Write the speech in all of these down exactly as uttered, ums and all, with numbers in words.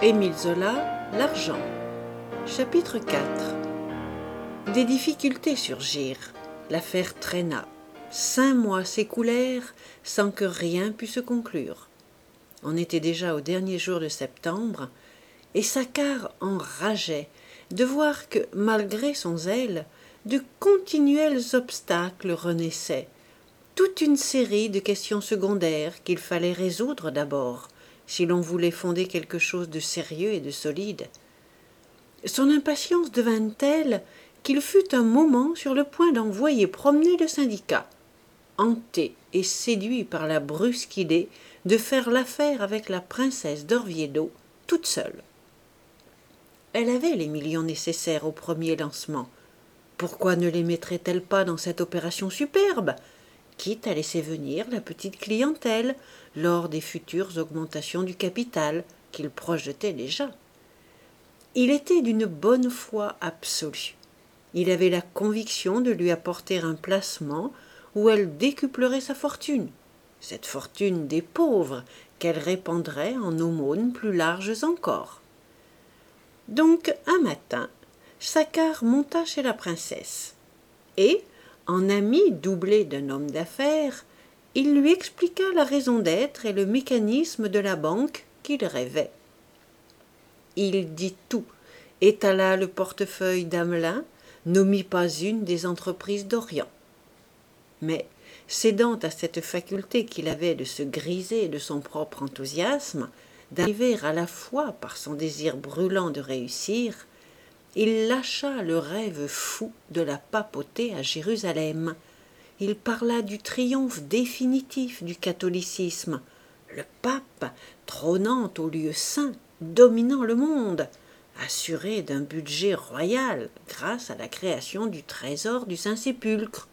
Émile Zola, L'argent. Chapitre quatre. Des difficultés surgirent. L'affaire traîna. Cinq mois s'écoulèrent sans que rien pût se conclure. On était déjà au dernier jour de septembre, et Saccard enrageait de voir que, malgré son zèle, de continuels obstacles renaissaient, toute une série de questions secondaires qu'il fallait résoudre d'abord, si l'on voulait fonder quelque chose de sérieux et de solide. Son impatience devint telle qu'il fut un moment sur le point d'envoyer promener le syndicat, hanté et séduit par la brusque idée de faire l'affaire avec la princesse d'Orvieto toute seule. Elle avait les millions nécessaires au premier lancement. Pourquoi ne les mettrait-elle pas dans cette opération superbe, quitte à laisser venir la petite clientèle lors des futures augmentations du capital qu'il projetait déjà? Il était d'une bonne foi absolue. Il avait la conviction de lui apporter un placement où elle décuplerait sa fortune, cette fortune des pauvres qu'elle répandrait en aumônes plus larges encore. Donc, un matin, Saccard monta chez la princesse, et, en ami doublé d'un homme d'affaires, il lui expliqua la raison d'être et le mécanisme de la banque qu'il rêvait. Il dit tout, étala le portefeuille d'Amelin, n'omit pas une des entreprises d'Orient. Mais, cédant à cette faculté qu'il avait de se griser de son propre enthousiasme, d'arriver à la fois par son désir brûlant de réussir, il lâcha le rêve fou de la papauté à Jérusalem. Il parla du triomphe définitif du catholicisme, le pape trônant au lieu saint, dominant le monde, assuré d'un budget royal grâce à la création du trésor du Saint-Sépulcre.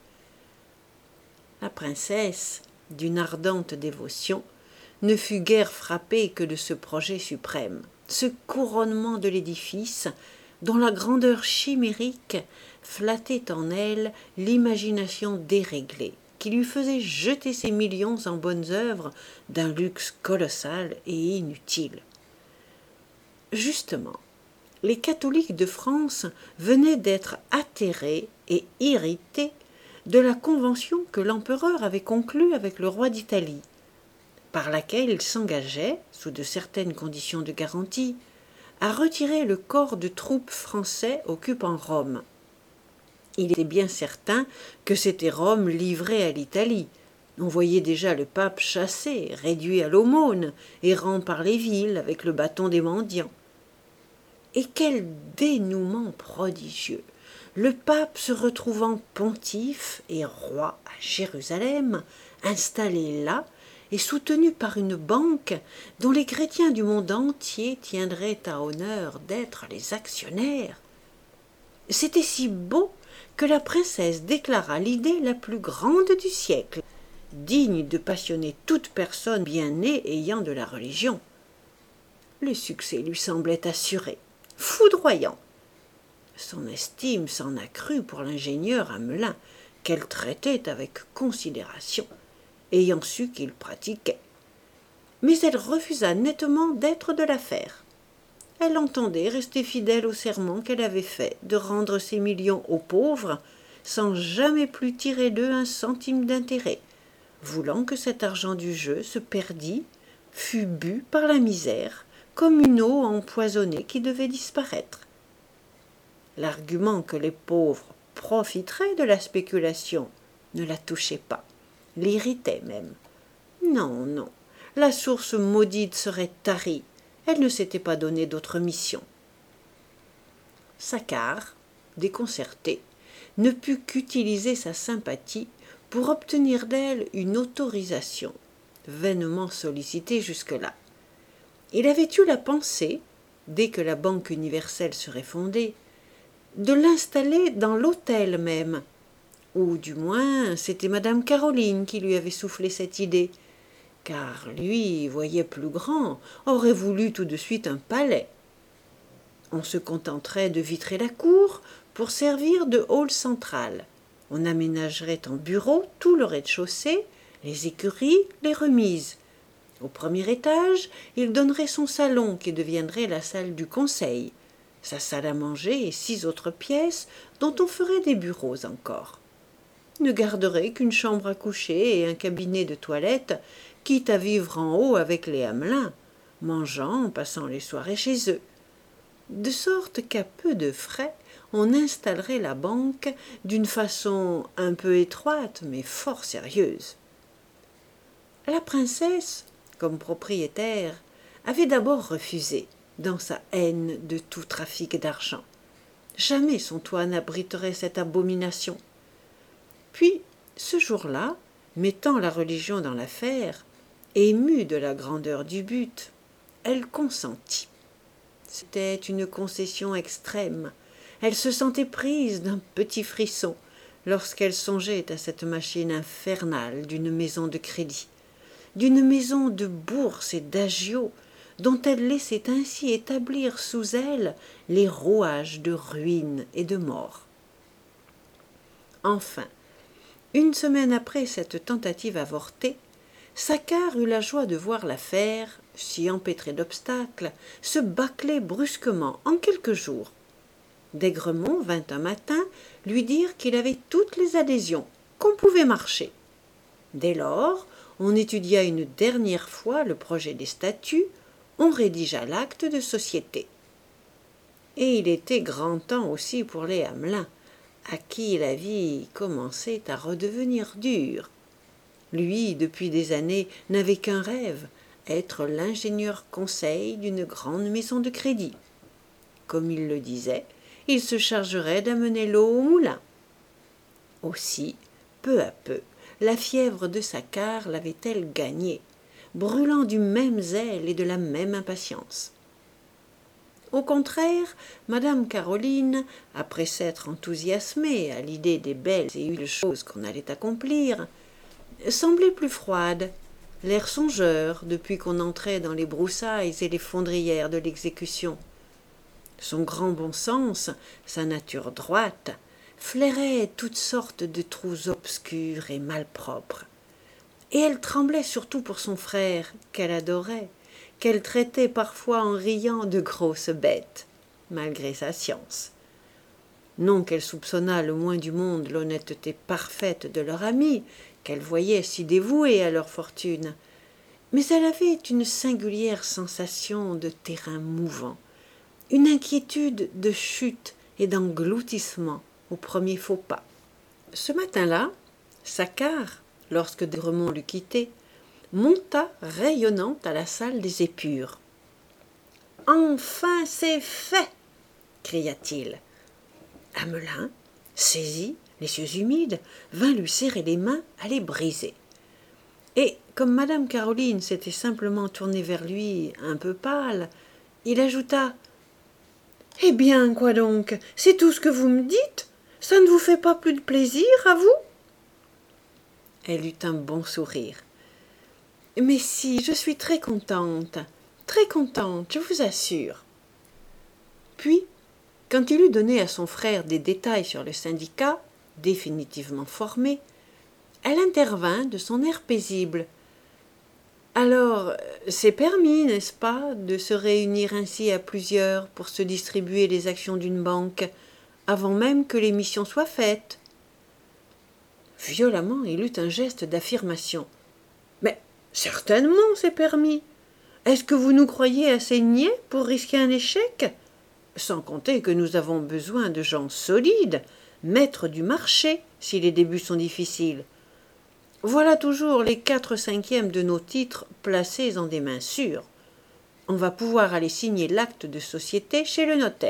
La princesse, d'une ardente dévotion, ne fut guère frappée que de ce projet suprême, ce couronnement de l'édifice dont la grandeur chimérique flattait en elle l'imagination déréglée, qui lui faisait jeter ses millions en bonnes œuvres d'un luxe colossal et inutile. Justement, les catholiques de France venaient d'être atterrés et irrités de la convention que l'empereur avait conclue avec le roi d'Italie, par laquelle il s'engageait, sous de certaines conditions de garantie, à retirer le corps de troupes français occupant Rome. Il était bien certain que c'était Rome livrée à l'Italie. On voyait déjà le pape chassé, réduit à l'aumône, errant par les villes avec le bâton des mendiants. Et quel dénouement prodigieux! Le pape se retrouvant pontife et roi à Jérusalem, installé là, et soutenu par une banque dont les chrétiens du monde entier tiendraient à honneur d'être les actionnaires. C'était si beau que la princesse déclara l'idée la plus grande du siècle, digne de passionner toute personne bien née ayant de la religion. Le succès lui semblait assuré, foudroyant. Son estime s'en accrut pour l'ingénieur Amelin, qu'elle traitait avec considération, ayant su qu'il pratiquait. Mais elle refusa nettement d'être de l'affaire. Elle entendait rester fidèle au serment qu'elle avait fait de rendre ses millions aux pauvres sans jamais plus tirer d'eux un centime d'intérêt, voulant que cet argent du jeu se perdît, fût bu par la misère, comme une eau empoisonnée qui devait disparaître. L'argument que les pauvres profiteraient de la spéculation ne la touchait pas, l'irritait même. Non, non, la source maudite serait tarie, elle ne s'était pas donné d'autre mission. Saccard, déconcerté, ne put qu'utiliser sa sympathie pour obtenir d'elle une autorisation, vainement sollicitée jusque-là. Il avait eu la pensée, dès que la Banque universelle serait fondée, de l'installer dans l'hôtel même, ou du moins c'était madame Caroline qui lui avait soufflé cette idée, car lui voyait plus grand, aurait voulu tout de suite un palais. On se contenterait de vitrer la cour pour servir de hall central. On aménagerait en bureau tout le rez-de-chaussée, les écuries, les remises. Au premier étage, il donnerait son salon qui deviendrait la salle du conseil, sa salle à manger et six autres pièces dont on ferait des bureaux encore. Il ne garderait qu'une chambre à coucher et un cabinet de toilette, quitte à vivre en haut avec les Hamelin, mangeant en passant les soirées chez eux. De sorte qu'à peu de frais, on installerait la banque d'une façon un peu étroite mais fort sérieuse. La princesse, comme propriétaire, avait d'abord refusé, dans sa haine de tout trafic d'argent. Jamais son toit n'abriterait cette abomination. Puis, ce jour-là, mettant la religion dans l'affaire, émue de la grandeur du but, elle consentit. C'était une concession extrême. Elle se sentait prise d'un petit frisson lorsqu'elle songeait à cette machine infernale d'une maison de crédit, d'une maison de bourse et d'agios, dont elle laissait ainsi établir sous elle les rouages de ruine et de mort. Enfin, une semaine après cette tentative avortée, Saccard eut la joie de voir l'affaire, si empêtrée d'obstacles, se bâcler brusquement en quelques jours. D'Aigremont vint un matin lui dire qu'il avait toutes les adhésions, qu'on pouvait marcher. Dès lors, on étudia une dernière fois le projet des statuts, on rédigea l'acte de société. Et il était grand temps aussi pour les Hamelin, à qui la vie commençait à redevenir dure. Lui, depuis des années, n'avait qu'un rêve, être l'ingénieur conseil d'une grande maison de crédit. Comme il le disait, il se chargerait d'amener l'eau au moulin. Aussi, peu à peu, la fièvre de Saccard l'avait-elle gagné, brûlant du même zèle et de la même impatience. Au contraire, madame Caroline, après s'être enthousiasmée à l'idée des belles et utiles choses qu'on allait accomplir, semblait plus froide, l'air songeur depuis qu'on entrait dans les broussailles et les fondrières de l'exécution. Son grand bon sens, sa nature droite, flairait toutes sortes de trous obscurs et malpropres. Et elle tremblait surtout pour son frère, qu'elle adorait, qu'elle traitait parfois en riant de grosse bête, malgré sa science. Non qu'elle soupçonnât le moins du monde l'honnêteté parfaite de leur ami, qu'elle voyait si dévoué à leur fortune, mais elle avait une singulière sensation de terrain mouvant, une inquiétude de chute et d'engloutissement au premier faux pas. Ce matin-là, Saccard, lorsque D'Aigremont l'eut quitté, monta rayonnant à la salle des épures. « Enfin, c'est fait !» cria-t-il. Hamelin, saisi, les yeux humides, vint lui serrer les mains à les briser. Et, comme madame Caroline s'était simplement tournée vers lui, un peu pâle, il ajouta « Eh bien, quoi donc? C'est tout ce que vous me dites? Ça ne vous fait pas plus de plaisir, à vous ?» Elle eut un bon sourire. « Mais si, je suis très contente, très contente, je vous assure. » Puis, quand il eut donné à son frère des détails sur le syndicat, définitivement formé, elle intervint de son air paisible. « Alors, c'est permis, n'est-ce pas, de se réunir ainsi à plusieurs pour se distribuer les actions d'une banque, avant même que l'émission soit faite ?» Violemment, il eut un geste d'affirmation. « Mais certainement, c'est permis. Est-ce que vous nous croyez assez niais pour risquer un échec ? Sans compter que nous avons besoin de gens solides, maîtres du marché, si les débuts sont difficiles. Voilà toujours les quatre cinquièmes de nos titres placés en des mains sûres. On va pouvoir aller signer l'acte de société chez le notaire. »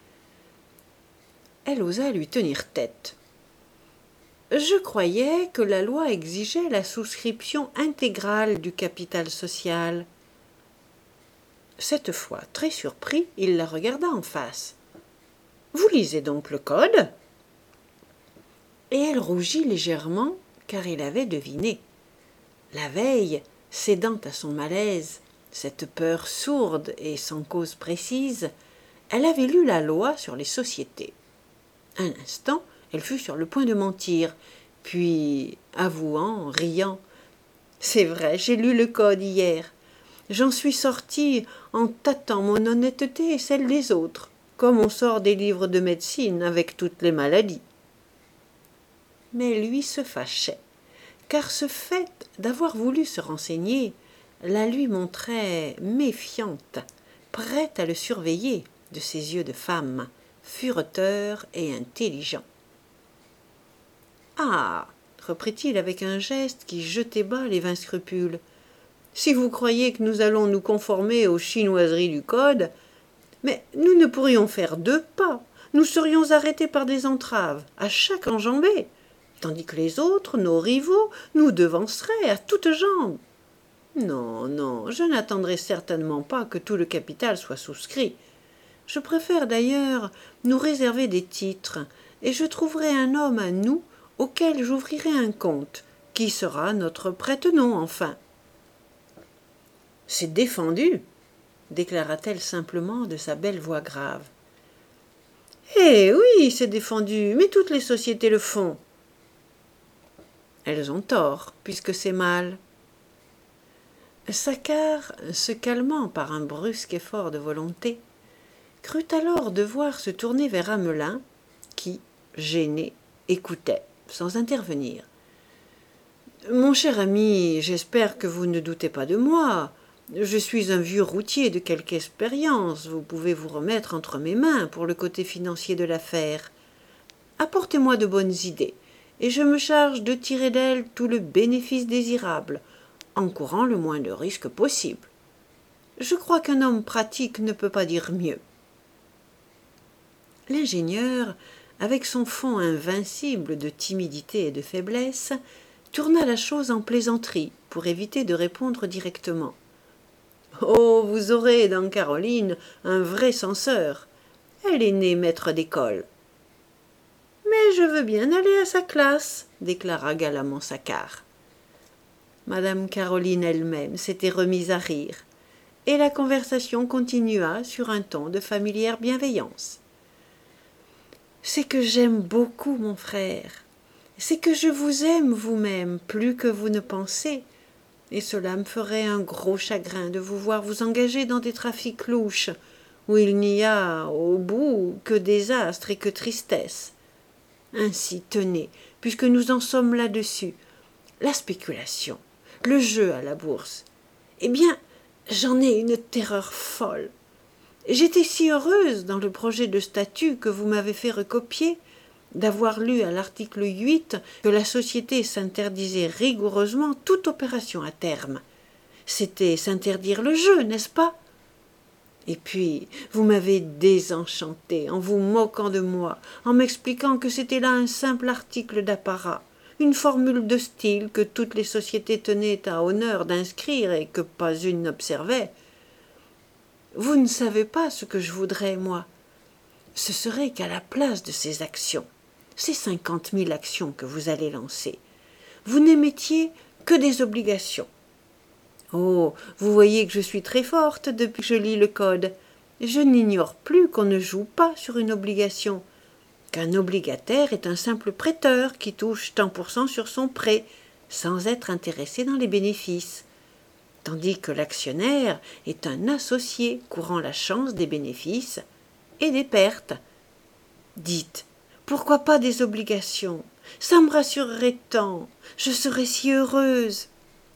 Elle osa lui tenir tête. « Je croyais que la loi exigeait la souscription intégrale du capital social. » Cette fois, très surpris, il la regarda en face. « Vous lisez donc le code ?» Et elle rougit légèrement, car il avait deviné. La veille, cédant à son malaise, cette peur sourde et sans cause précise, elle avait lu la loi sur les sociétés. Un instant, elle fut sur le point de mentir, puis, avouant, riant, « C'est vrai, j'ai lu le code hier. J'en suis sortie en tâtant mon honnêteté et celle des autres, comme on sort des livres de médecine avec toutes les maladies. Mais lui se fâchait, car ce fait d'avoir voulu se renseigner la lui montrait méfiante, prête à le surveiller de ses yeux de femme, fureteur et intelligent. « Ah !» reprit-il avec un geste qui jetait bas les vains scrupules. « Si vous croyez que nous allons nous conformer aux chinoiseries du code, mais nous ne pourrions faire deux pas, nous serions arrêtés par des entraves à chaque enjambée, tandis que les autres, nos rivaux, nous devanceraient à toutes jambes. Non, non, je n'attendrai certainement pas que tout le capital soit souscrit. Je préfère d'ailleurs nous réserver des titres, et je trouverai un homme à nous auquel j'ouvrirai un compte, qui sera notre prête-nom enfin. »« C'est défendu, » déclara-t-elle simplement de sa belle voix grave. « Eh oui, c'est défendu, mais toutes les sociétés le font. »« Elles ont tort, puisque c'est mal. » Saccard, se calmant par un brusque effort de volonté, crut alors devoir se tourner vers Amelin, qui, gêné, écoutait, sans intervenir. « Mon cher ami, j'espère que vous ne doutez pas de moi. Je suis un vieux routier de quelque expérience. Vous pouvez vous remettre entre mes mains pour le côté financier de l'affaire. Apportez-moi de bonnes idées, et je me charge de tirer d'elles tout le bénéfice désirable, en courant le moins de risques possible. Je crois qu'un homme pratique ne peut pas dire mieux. » L'ingénieur, avec son fond invincible de timidité et de faiblesse, tourna la chose en plaisanterie pour éviter de répondre directement. « Oh, vous aurez dans Caroline un vrai censeur. Elle est née maître d'école. »« Mais je veux bien aller à sa classe, » déclara galamment Saccard. Madame Caroline elle-même s'était remise à rire, et la conversation continua sur un ton de familière bienveillance. « C'est que j'aime beaucoup mon frère, c'est que je vous aime vous-même plus que vous ne pensez, et cela me ferait un gros chagrin de vous voir vous engager dans des trafics louches, où il n'y a, au bout, que désastre et que tristesse. Ainsi, tenez, puisque nous en sommes là-dessus, la spéculation, le jeu à la bourse. Eh bien, j'en ai une terreur folle. J'étais si heureuse dans le projet de statut que vous m'avez fait recopier, d'avoir lu à l'article huit que la société s'interdisait rigoureusement toute opération à terme. C'était s'interdire le jeu, n'est-ce pas? Et puis, vous m'avez désenchantée en vous moquant de moi, en m'expliquant que c'était là un simple article d'apparat, une formule de style que toutes les sociétés tenaient à honneur d'inscrire et que pas une n'observait. Vous ne savez pas ce que je voudrais, moi. Ce serait qu'à la place de ces actions, ces cinquante mille actions que vous allez lancer, vous n'émettiez que des obligations. Oh, vous voyez que je suis très forte depuis que je lis le code. Je n'ignore plus qu'on ne joue pas sur une obligation, qu'un obligataire est un simple prêteur qui touche tant pour cent sur son prêt, sans être intéressé dans les bénéfices, tandis que l'actionnaire est un associé courant la chance des bénéfices et des pertes. Dites, pourquoi pas des obligations? Ça me rassurerait tant, je serais si heureuse.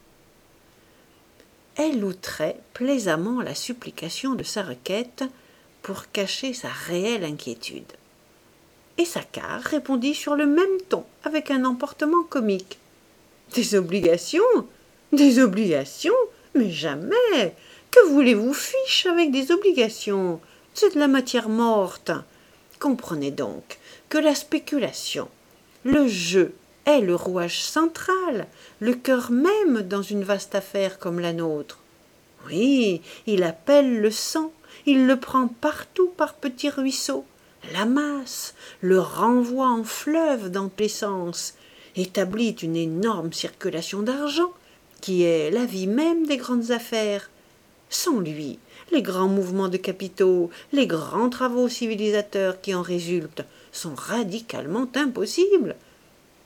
Elle outrait plaisamment la supplication de sa requête pour cacher sa réelle inquiétude. Et Saccard répondit sur le même ton, avec un emportement comique. « Des obligations? Des obligations? Mais jamais! Que voulez-vous fiche avec des obligations? C'est de la matière morte. Comprenez donc que la spéculation, le jeu, est le rouage central, le cœur même dans une vaste affaire comme la nôtre. Oui, il appelle le sang, il le prend partout par petits ruisseaux, l'amasse, le renvoie en fleuve dans tous les sens, établit une énorme circulation d'argent, qui est la vie même des grandes affaires. Sans lui, les grands mouvements de capitaux, les grands travaux civilisateurs qui en résultent sont radicalement impossibles.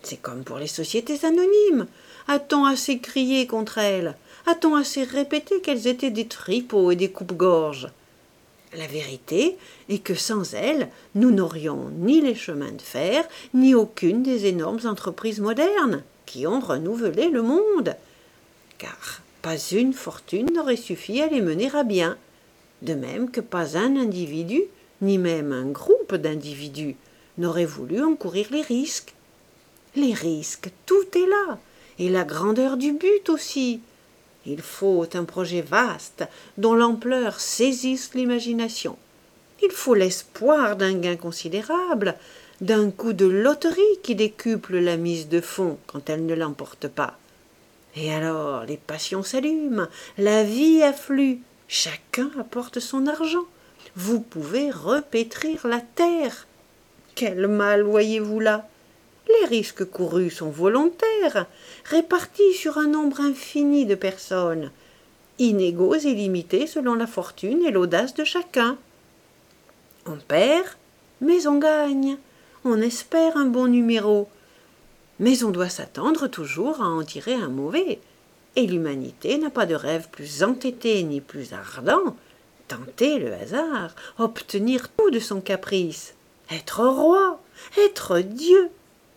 C'est comme pour les sociétés anonymes. A-t-on assez crié contre elles? A-t-on assez répété qu'elles étaient des tripots et des coupe-gorges? La vérité est que sans elles, nous n'aurions ni les chemins de fer, ni aucune des énormes entreprises modernes qui ont renouvelé le monde. Car pas une fortune n'aurait suffi à les mener à bien, de même que pas un individu, ni même un groupe d'individus, n'aurait voulu encourir les risques. Les risques, tout est là, et la grandeur du but aussi. Il faut un projet vaste, dont l'ampleur saisisse l'imagination. Il faut l'espoir d'un gain considérable, d'un coup de loterie qui décuple la mise de fonds quand elle ne l'emporte pas. Et alors les passions s'allument, la vie afflue, chacun apporte son argent. Vous pouvez repétrir la terre. Quel mal voyez-vous là? Les risques courus sont volontaires, répartis sur un nombre infini de personnes, inégaux et limités selon la fortune et l'audace de chacun. On perd, mais on gagne. On espère un bon numéro. Mais on doit s'attendre toujours à en tirer un mauvais. Et l'humanité n'a pas de rêve plus entêté ni plus ardent. Tenter le hasard, obtenir tout de son caprice, être roi, être Dieu.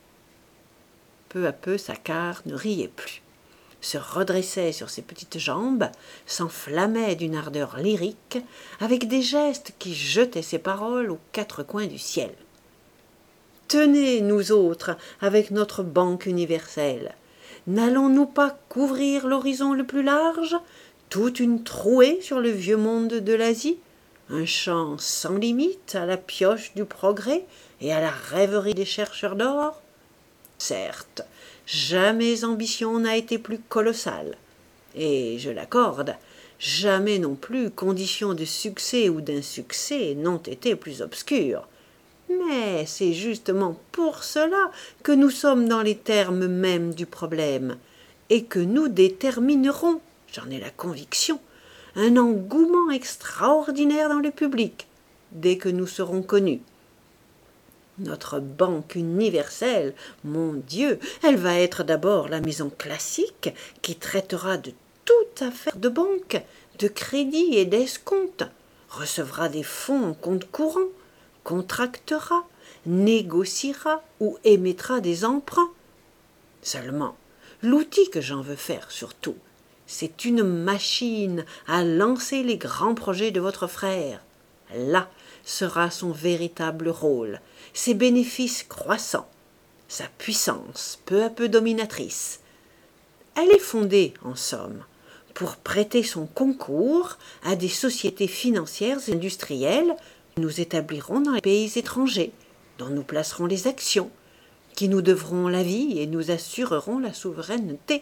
Peu à peu, Saccard ne riait plus, se redressait sur ses petites jambes, s'enflammait d'une ardeur lyrique, avec des gestes qui jetaient ses paroles aux quatre coins du ciel. Tenez, nous autres, avec notre banque universelle, n'allons-nous pas couvrir l'horizon le plus large, toute une trouée sur le vieux monde de l'Asie, un champ sans limite à la pioche du progrès et à la rêverie des chercheurs d'or? Certes, jamais ambition n'a été plus colossale, et, je l'accorde, jamais non plus conditions de succès ou d'insuccès n'ont été plus obscures. Mais c'est justement pour cela que nous sommes dans les termes mêmes du problème, et que nous déterminerons, j'en ai la conviction, un engouement extraordinaire dans le public, dès que nous serons connus. Notre banque universelle, mon Dieu, elle va être d'abord la maison classique qui traitera de toute affaire de banque, de crédit et d'escompte, recevra des fonds en compte courant, contractera, négociera ou émettra des emprunts. Seulement, l'outil que j'en veux faire surtout, c'est une machine à lancer les grands projets de votre frère. Là sera son véritable rôle, ses bénéfices croissants, sa puissance peu à peu dominatrice. Elle est fondée, en somme, pour prêter son concours à des sociétés financières et industrielles que nous établirons dans les pays étrangers, dont nous placerons les actions, qui nous devront la vie et nous assureront la souveraineté.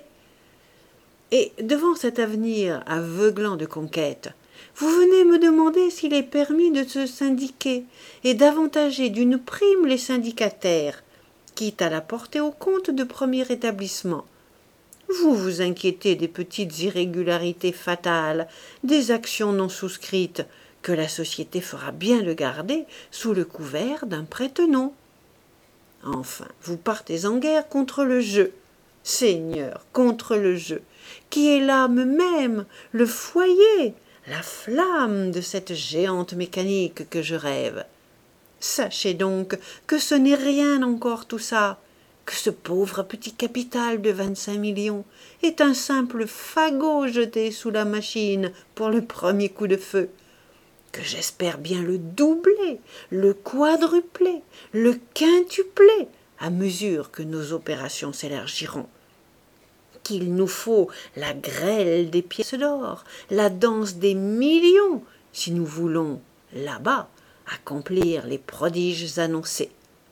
Et devant cet avenir aveuglant de conquête, vous venez me demander s'il est permis de se syndiquer et d'avantager d'une prime les syndicataires, quitte à la porter au compte de premier établissement. Vous vous inquiétez des petites irrégularités fatales, des actions non souscrites, que la société fera bien le garder sous le couvert d'un prête-nom. Enfin, vous partez en guerre contre le jeu, Seigneur, contre le jeu, qui est l'âme même, le foyer, la flamme de cette géante mécanique que je rêve. Sachez donc que ce n'est rien encore tout ça, que ce pauvre petit capital de vingt-cinq millions est un simple fagot jeté sous la machine pour le premier coup de feu, que j'espère bien le doubler, le quadrupler, le quintupler à mesure que nos opérations s'élargiront, qu'il nous faut la grêle des pièces d'or, la danse des millions, si nous voulons, là-bas, accomplir les prodiges annoncés.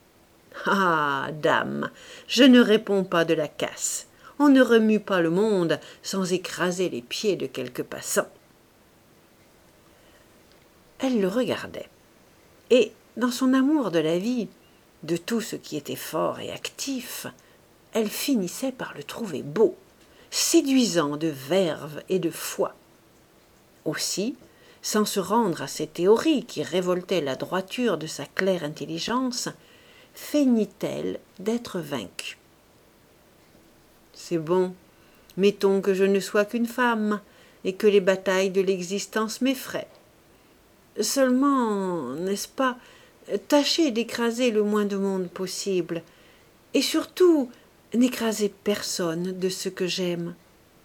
Ah, dame, je ne réponds pas de la casse. On ne remue pas le monde sans écraser les pieds de quelques passants. Elle le regardait, et, dans son amour de la vie, de tout ce qui était fort et actif, elle finissait par le trouver beau, séduisant de verve et de foi. Aussi, sans se rendre à ces théories qui révoltaient la droiture de sa claire intelligence, feignit-elle d'être vaincue. c'est bon. Mettons que je ne sois qu'une femme, et que les batailles de l'existence m'effraient. Seulement, n'est-ce pas, tâchez d'écraser le moins de monde possible, et surtout, n'écrasez personne de ce que j'aime. »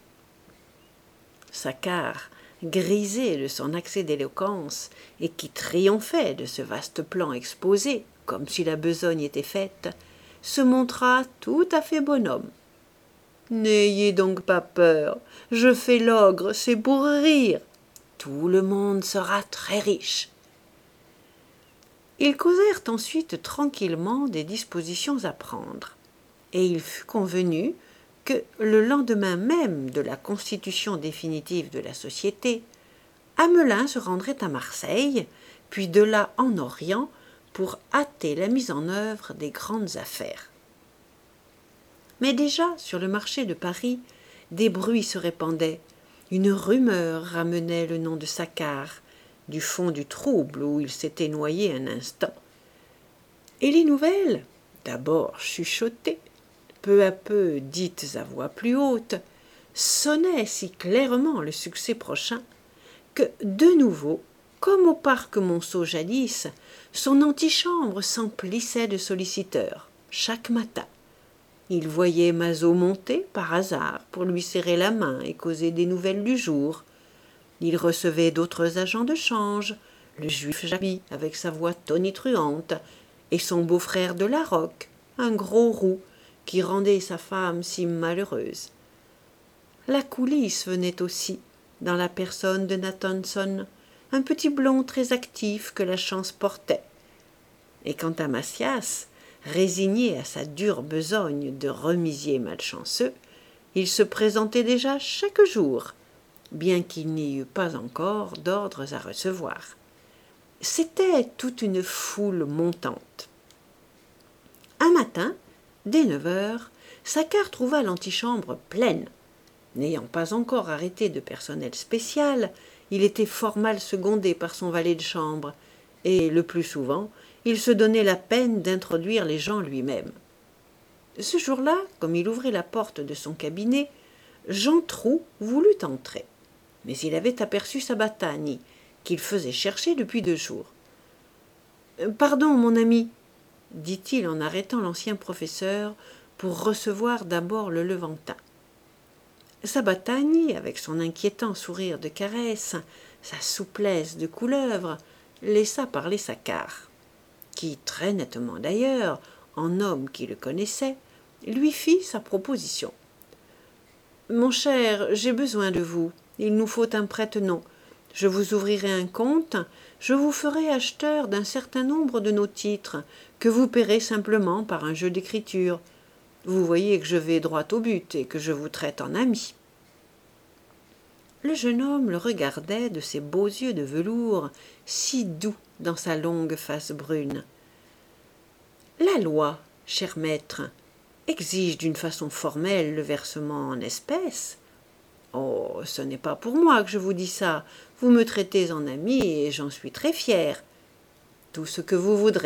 Saccard, grisé de son accès d'éloquence, et qui triomphait de ce vaste plan exposé, comme si la besogne était faite, se montra tout à fait bonhomme. « N'ayez donc pas peur, je fais l'ogre, c'est pour rire. Tout le monde sera très riche. » Ils causèrent ensuite tranquillement des dispositions à prendre, et il fut convenu que le lendemain même de la constitution définitive de la société, Amelin se rendrait à Marseille, puis de là en Orient, pour hâter la mise en œuvre des grandes affaires. Mais déjà, sur le marché de Paris, des bruits se répandaient. Une rumeur ramenait le nom de Saccard, du fond du trouble où il s'était noyé un instant. Et les nouvelles, d'abord chuchotées, peu à peu dites à voix plus haute, sonnaient si clairement le succès prochain que, de nouveau, comme au parc Monceau jadis, son antichambre s'emplissait de solliciteurs, chaque matin. Il voyait Mazaud monter, par hasard, pour lui serrer la main et causer des nouvelles du jour. Il recevait d'autres agents de change, le juif Jaby, avec sa voix tonitruante, et son beau-frère de la Roque, un gros roux, qui rendait sa femme si malheureuse. La coulisse venait aussi, dans la personne de Nathanson, un petit blond très actif que la chance portait. Et quant à Macias, résigné à sa dure besogne de remisier malchanceux, il se présentait déjà chaque jour, bien qu'il n'y eût pas encore d'ordres à recevoir. C'était toute une foule montante. Un matin, dès neuf heures, Saccard trouva l'antichambre pleine. N'ayant pas encore arrêté de personnel spécial, il était fort mal secondé par son valet de chambre, et le plus souvent, il se donnait la peine d'introduire les gens lui-même. Ce jour-là, comme il ouvrait la porte de son cabinet, Jean Trou voulut entrer, mais il avait aperçu Sabatani, qu'il faisait chercher depuis deux jours. « Pardon, mon ami, » dit-il en arrêtant l'ancien professeur pour recevoir d'abord le Levantin. Sabatani, avec son inquiétant sourire de caresse, sa souplesse de couleuvre, laissa parler Saccard, qui, très nettement d'ailleurs, en homme qui le connaissait, lui fit sa proposition. « Mon cher, j'ai besoin de vous. Il nous faut un prête-nom. Je vous ouvrirai un compte, je vous ferai acheteur d'un certain nombre de nos titres, que vous paierez simplement par un jeu d'écriture. Vous voyez que je vais droit au but et que je vous traite en ami. » Le jeune homme le regardait de ses beaux yeux de velours, si doux dans sa longue face brune. « La loi, cher maître, exige d'une façon formelle le versement en espèces. Oh, ce n'est pas pour moi que je vous dis ça. Vous me traitez en ami et j'en suis très fier. Tout ce que vous voudrez. »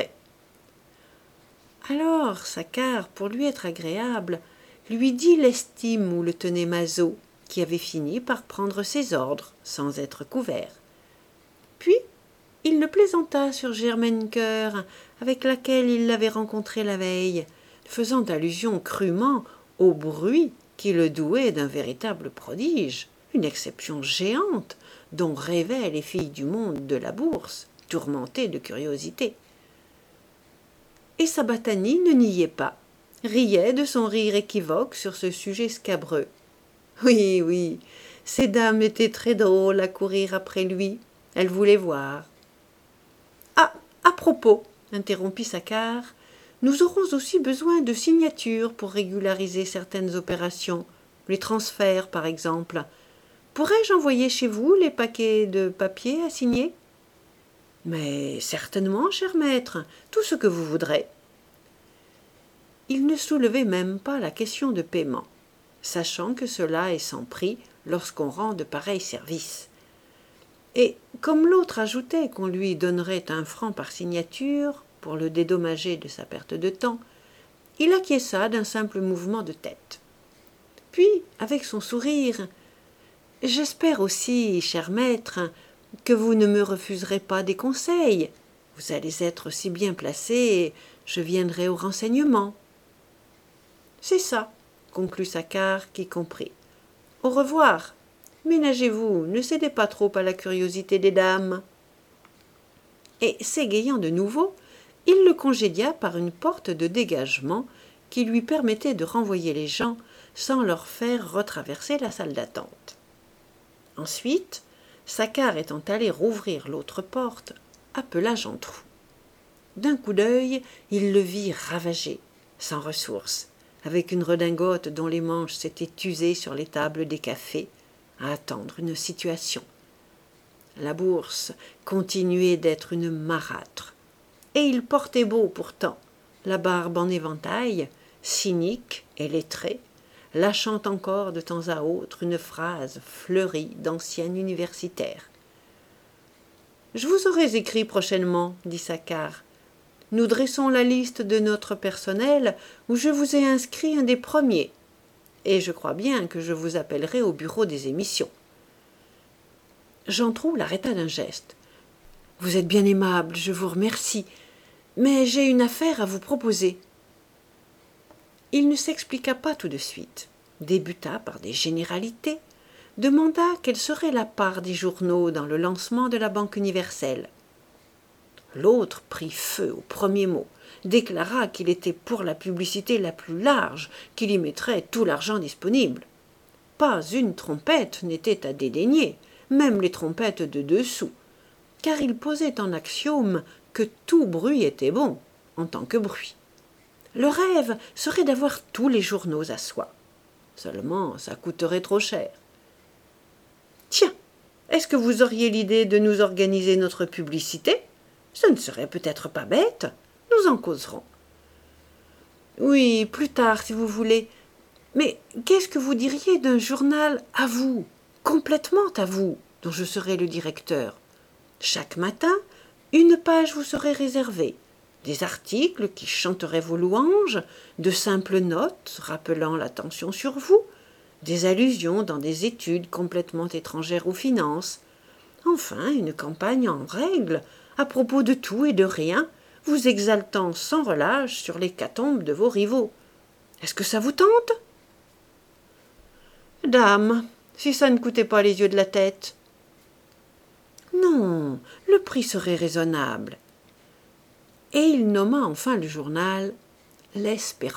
Alors Saccard, pour lui être agréable, lui dit l'estime où le tenait Mazaud, qui avait fini par prendre ses ordres, sans être couvert. Puis, il le plaisanta sur Germaine Coeur, avec laquelle il l'avait rencontré la veille, faisant allusion crûment au bruit qui le douait d'un véritable prodige, une exception géante dont rêvaient les filles du monde de la bourse, tourmentées de curiosité. Et Sabatani ne niait pas, riait de son rire équivoque sur ce sujet scabreux. Oui, oui, ces dames étaient très drôles à courir après lui, elles voulaient voir. « Ah, à propos, » interrompit Saccard, « nous aurons aussi besoin de signatures pour régulariser certaines opérations, les transferts par exemple. Pourrais-je envoyer chez vous les paquets de papier à signer ? » « Mais certainement, cher maître, tout ce que vous voudrez. » Il ne soulevait même pas la question de paiement, sachant que cela est sans prix lorsqu'on rend de pareils services. Et comme l'autre ajoutait qu'on lui donnerait un franc par signature pour le dédommager de sa perte de temps, il acquiesça d'un simple mouvement de tête. Puis, avec son sourire, « J'espère aussi, cher maître, que vous ne me refuserez pas des conseils. Vous allez être si bien placé, je viendrai au renseignement. » « C'est ça, » conclut Saccard, qui comprit. « Au revoir. Ménagez-vous, ne cédez pas trop à la curiosité des dames. » Et s'égayant de nouveau, il le congédia par une porte de dégagement qui lui permettait de renvoyer les gens sans leur faire retraverser la salle d'attente. Ensuite, Saccard étant allé rouvrir l'autre porte, appela Jantrou. D'un coup d'œil, il le vit ravagé, sans ressources, avec une redingote dont les manches s'étaient usées sur les tables des cafés, à attendre une situation. La bourse continuait d'être une marâtre, et il portait beau pourtant, la barbe en éventail, cynique et lettré, lâchant encore de temps à autre une phrase fleurie d'ancien universitaire. « Je vous aurai écrit prochainement, dit Saccard. Nous dressons la liste de notre personnel où je vous ai inscrit un des premiers, et je crois bien que je vous appellerai au bureau des émissions. » Jantrou l'arrêta d'un geste. « Vous êtes bien aimable, je vous remercie, mais j'ai une affaire à vous proposer. » Il ne s'expliqua pas tout de suite, débuta par des généralités, demanda quelle serait la part des journaux dans le lancement de la Banque universelle. L'autre prit feu au premier mot, déclara qu'il était pour la publicité la plus large, qu'il y mettrait tout l'argent disponible. Pas une trompette n'était à dédaigner, même les trompettes de deux sous, car il posait en axiome que tout bruit était bon, en tant que bruit. Le rêve serait d'avoir tous les journaux à soi. Seulement, ça coûterait trop cher. « Tiens, est-ce que vous auriez l'idée de nous organiser notre publicité ? Ce ne serait peut-être pas bête, nous en causerons. »« Oui, plus tard, si vous voulez. Mais qu'est-ce que vous diriez d'un journal à vous, complètement à vous, dont je serai le directeur ? Chaque matin, une page vous serait réservée, des articles qui chanteraient vos louanges, de simples notes rappelant l'attention sur vous, des allusions dans des études complètement étrangères aux finances, enfin une campagne en règle, à propos de tout et de rien, vous exaltant sans relâche sur l'hécatombe de vos rivaux. Est-ce que ça vous tente ? » ?»« Dame, si ça ne coûtait pas les yeux de la tête. »« Non, le prix serait raisonnable. » Et il nomma enfin le journal « L'Espérance »,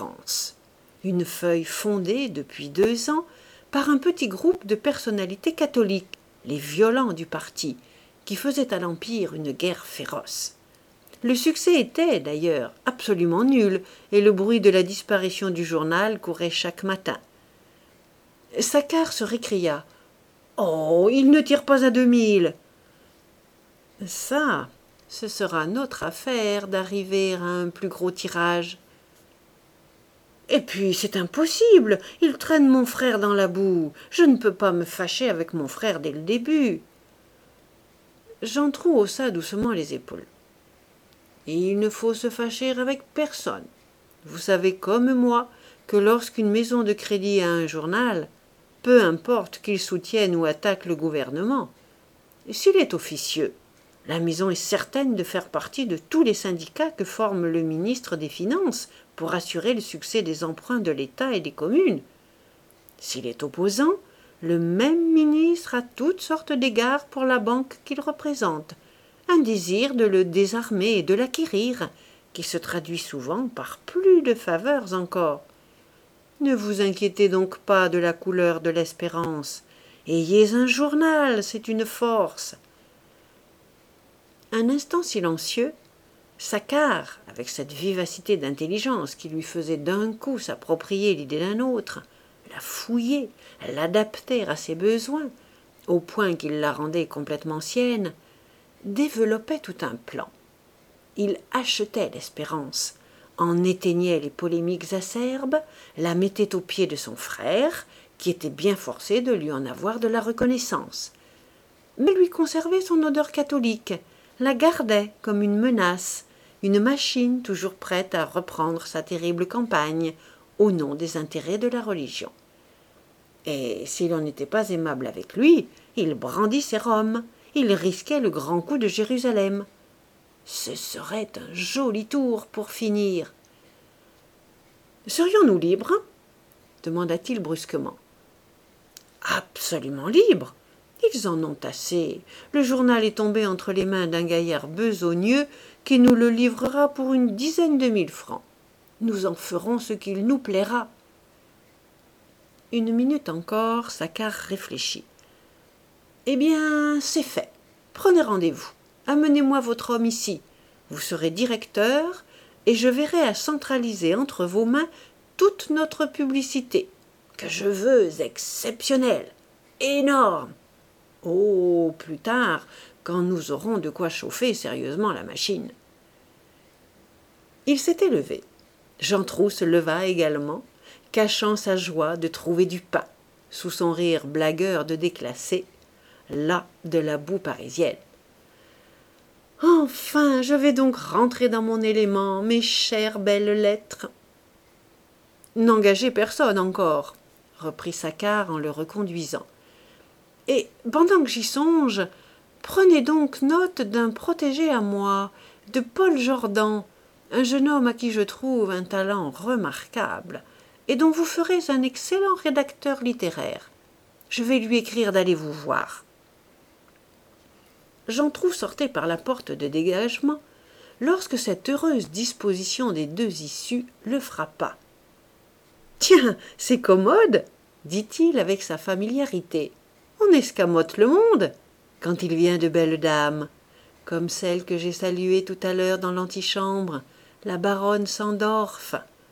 une feuille fondée depuis deux ans par un petit groupe de personnalités catholiques, les violents du parti, qui faisaient à l'Empire une guerre féroce. Le succès était, d'ailleurs, absolument nul, et le bruit de la disparition du journal courait chaque matin. Saccard se récria. « Oh, il ne tire pas à deux mille !»« Ça, ce sera notre affaire d'arriver à un plus gros tirage. »« Et puis, c'est impossible, il traîne mon frère dans la boue. Je ne peux pas me fâcher avec mon frère dès le début. » Jantrou haussa doucement les épaules. « Il ne faut se fâcher avec personne. Vous savez comme moi que lorsqu'une maison de crédit a un journal, peu importe qu'il soutienne ou attaque le gouvernement, s'il est officieux, la maison est certaine de faire partie de tous les syndicats que forme le ministre des Finances pour assurer le succès des emprunts de l'État et des communes. S'il est opposant, le même ministre a toutes sortes d'égards pour la banque qu'il représente, un désir de le désarmer et de l'acquérir, qui se traduit souvent par plus de faveurs encore. Ne vous inquiétez donc pas de la couleur de l'espérance. Ayez un journal, c'est une force. » Un instant silencieux, Saccard, avec cette vivacité d'intelligence qui lui faisait d'un coup s'approprier l'idée d'un autre, la fouiller, l'adapter à ses besoins, au point qu'il la rendait complètement sienne, développait tout un plan. Il achetait l'Espérance, en éteignait les polémiques acerbes, la mettait aux pieds de son frère, qui était bien forcé de lui en avoir de la reconnaissance, mais lui conservait son odeur catholique, la gardait comme une menace, une machine toujours prête à reprendre sa terrible campagne au nom des intérêts de la religion. Et si l'on n'était pas aimable avec lui, il brandissait Rome, il risquait le grand coup de Jérusalem. Ce serait un joli tour pour finir. « Serions-nous libres ?» demanda-t-il brusquement. « Absolument libres. Ils en ont assez. Le journal est tombé entre les mains d'un gaillard besogneux qui nous le livrera pour une dizaine de mille francs. Nous en ferons ce qu'il nous plaira. » Une minute encore, Saccard réfléchit. « Eh bien, c'est fait. Prenez rendez-vous. Amenez-moi votre homme ici. Vous serez directeur et je verrai à centraliser entre vos mains toute notre publicité, que je veux exceptionnelle, énorme. Oh, plus tard, quand nous aurons de quoi chauffer sérieusement la machine. » Il s'était levé. Jean Trou se leva également, cachant sa joie de trouver du pain, sous son rire blagueur de déclassé, là de la boue parisienne. « Enfin, je vais donc rentrer dans mon élément, mes chères belles lettres. »« N'engagez personne encore, » reprit Saccard en le reconduisant. « Et pendant que j'y songe, prenez donc note d'un protégé à moi, de Paul Jordan, un jeune homme à qui je trouve un talent remarquable et dont vous ferez un excellent rédacteur littéraire. Je vais lui écrire d'aller vous voir. » Jean Trou sortait par la porte de dégagement lorsque cette heureuse disposition des deux issues le frappa. « Tiens, c'est commode, » dit-il avec sa familiarité. « On escamote le monde quand il vient de belles dames, comme celle que j'ai saluée tout à l'heure dans l'antichambre, la baronne Sandorf. »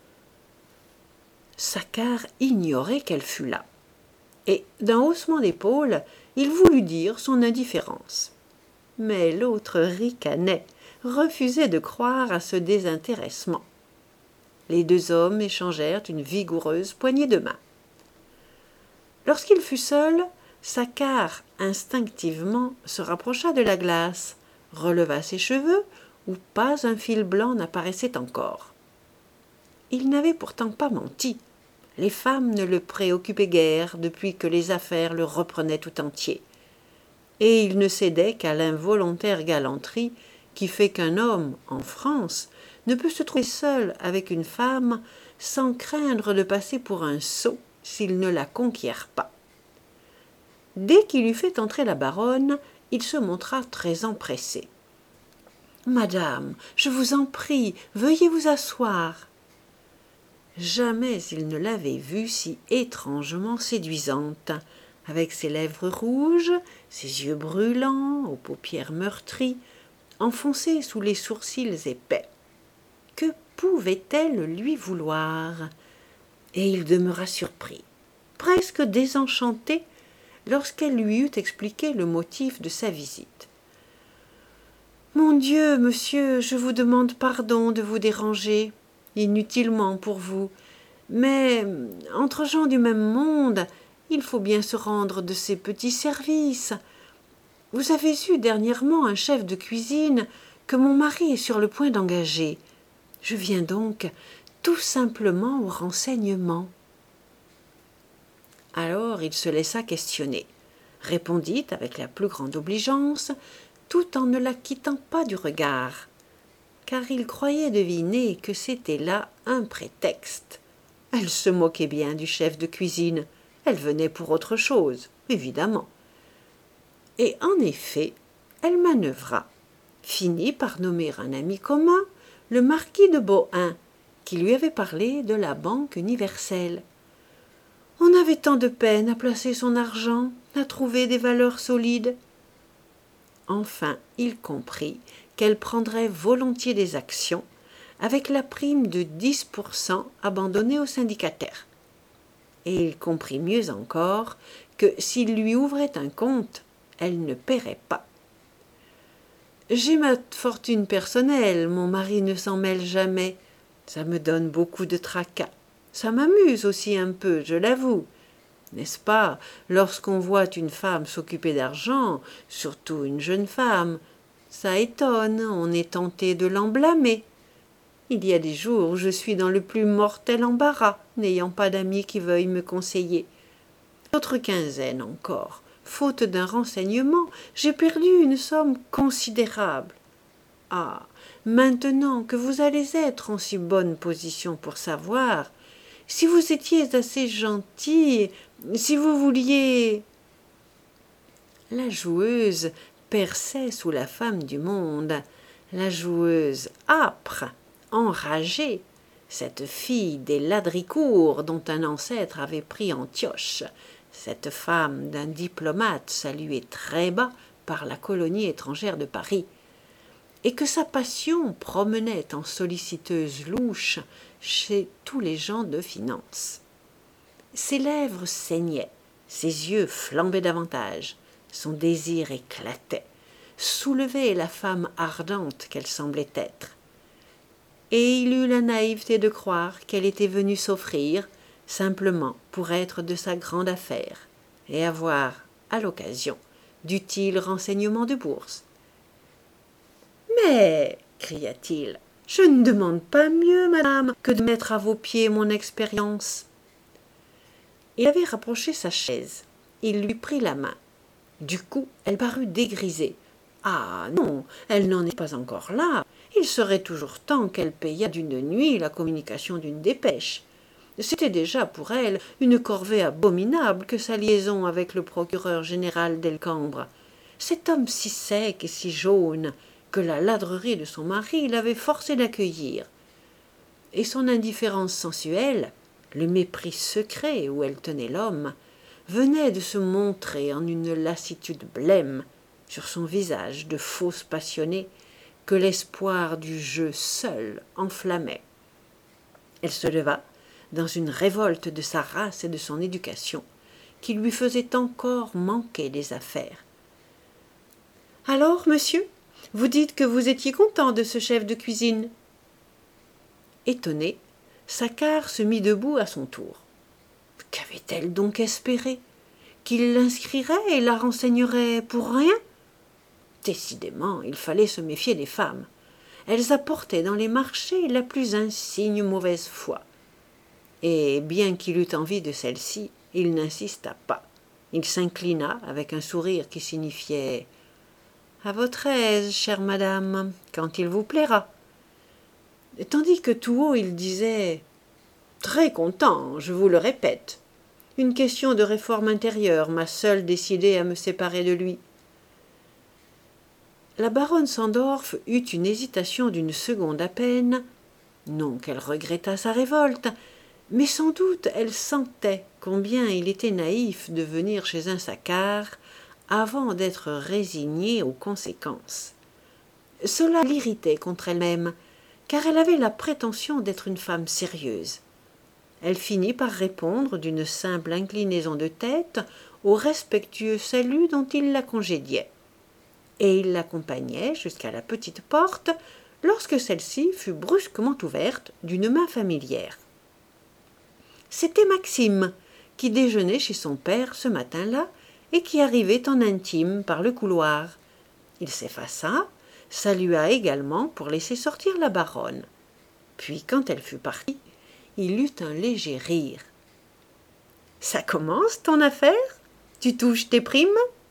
Saccard ignorait qu'elle fût là, et d'un haussement d'épaules, il voulut dire son indifférence. Mais l'autre ricanait, refusait de croire à ce désintéressement. Les deux hommes échangèrent une vigoureuse poignée de main. Lorsqu'il fut seul, Saccard instinctivement se rapprocha de la glace, releva ses cheveux, où pas un fil blanc n'apparaissait encore. Il n'avait pourtant pas menti. Les femmes ne le préoccupaient guère depuis que les affaires le reprenaient tout entier. Et il ne cédait qu'à l'involontaire galanterie qui fait qu'un homme, en France, ne peut se trouver seul avec une femme sans craindre de passer pour un sot s'il ne la conquiert pas. Dès qu'il eut fait entrer la baronne, il se montra très empressé. « Madame, je vous en prie, veuillez vous asseoir. » Jamais il ne l'avait vue si étrangement séduisante, avec ses lèvres rouges, ses yeux brûlants, aux paupières meurtries, enfoncés sous les sourcils épais. Que pouvait-elle lui vouloir? Et il demeura surpris, presque désenchanté, lorsqu'elle lui eut expliqué le motif de sa visite. « Mon Dieu, monsieur, je vous demande pardon de vous déranger, inutilement pour vous, mais entre gens du même monde, il faut bien se rendre de ces petits services. Vous avez eu dernièrement un chef de cuisine que mon mari est sur le point d'engager. Je viens donc tout simplement au renseignement. » Alors il se laissa questionner, répondit avec la plus grande obligeance, tout en ne la quittant pas du regard, car il croyait deviner que c'était là un prétexte. Elle se moquait bien du chef de cuisine, elle venait pour autre chose, évidemment. Et en effet, elle manœuvra, finit par nommer un ami commun, le marquis de Bohain, qui lui avait parlé de la Banque universelle. On avait tant de peine à placer son argent, à trouver des valeurs solides. Enfin, il comprit qu'elle prendrait volontiers des actions, avec la prime de dix pour cent abandonnée aux syndicataires. Et il comprit mieux encore que s'il lui ouvrait un compte, elle ne paierait pas. « J'ai ma fortune personnelle, mon mari ne s'en mêle jamais. Ça me donne beaucoup de tracas. Ça m'amuse aussi un peu, je l'avoue. N'est-ce pas, lorsqu'on voit une femme s'occuper d'argent, surtout une jeune femme, ça étonne, on est tenté de l'en blâmer. Il y a des jours où je suis dans le plus mortel embarras, n'ayant pas d'amis qui veuillent me conseiller. Autre quinzaine encore. Faute d'un renseignement, j'ai perdu une somme considérable. Ah, maintenant que vous allez être en si bonne position pour savoir, si vous étiez assez gentil, si vous vouliez... » La joueuse perçait sous la femme du monde, la joueuse âpre, enragée, cette fille des Ladricourt dont un ancêtre avait pris Antioche, cette femme d'un diplomate salué très bas par la colonie étrangère de Paris, et que sa passion promenait en solliciteuse louche chez tous les gens de finance. Ses lèvres saignaient, ses yeux flambaient davantage, son désir éclatait, soulevait la femme ardente qu'elle semblait être. Et il eut la naïveté de croire qu'elle était venue s'offrir simplement pour être de sa grande affaire et avoir, à l'occasion, d'utiles renseignements de bourse. « Mais, cria-t-il, je ne demande pas mieux, madame, que de mettre à vos pieds mon expérience. » Il avait rapproché sa chaise. Il lui prit la main. Du coup, elle parut dégrisée. Ah non, elle n'en est pas encore là. Il serait toujours temps qu'elle payât d'une nuit la communication d'une dépêche. C'était déjà pour elle une corvée abominable que sa liaison avec le procureur général d'Elcambre. Cet homme si sec et si jaune que la ladrerie de son mari l'avait forcé d'accueillir. Et son indifférence sensuelle, le mépris secret où elle tenait l'homme, venait de se montrer en une lassitude blême sur son visage de fausse passionnée que l'espoir du jeu seul enflammait. Elle se leva dans une révolte de sa race et de son éducation qui lui faisait encore manquer des affaires. « Alors, monsieur, vous dites que vous étiez content de ce chef de cuisine ?» Étonnée, Saccard se mit debout à son tour. Qu'avait-elle donc espéré? Qu'il l'inscrirait et la renseignerait pour rien? Décidément, il fallait se méfier des femmes. Elles apportaient dans les marchés la plus insigne mauvaise foi. Et bien qu'il eût envie de celle-ci, il n'insista pas. Il s'inclina avec un sourire qui signifiait « À votre aise, chère madame, quand il vous plaira », tandis que tout haut il disait « Très content, je vous le répète. Une question de réforme intérieure m'a seule décidé à me séparer de lui. » La baronne Sandorf eut une hésitation d'une seconde à peine. Non qu'elle regrettât sa révolte, mais sans doute elle sentait combien il était naïf de venir chez un Saccard avant d'être résigné aux conséquences. Cela l'irritait contre elle-même, car elle avait la prétention d'être une femme sérieuse. Elle finit par répondre d'une simple inclinaison de tête au respectueux salut dont il la congédiait. Et il l'accompagnait jusqu'à la petite porte lorsque celle-ci fut brusquement ouverte d'une main familière. C'était Maxime, qui déjeunait chez son père ce matin-là et qui arrivait en intime par le couloir. Il s'effaça, salua également pour laisser sortir la baronne. Puis, quand elle fut partie, il eut un léger rire. « Ça commence, ton affaire? Tu touches tes primes ?»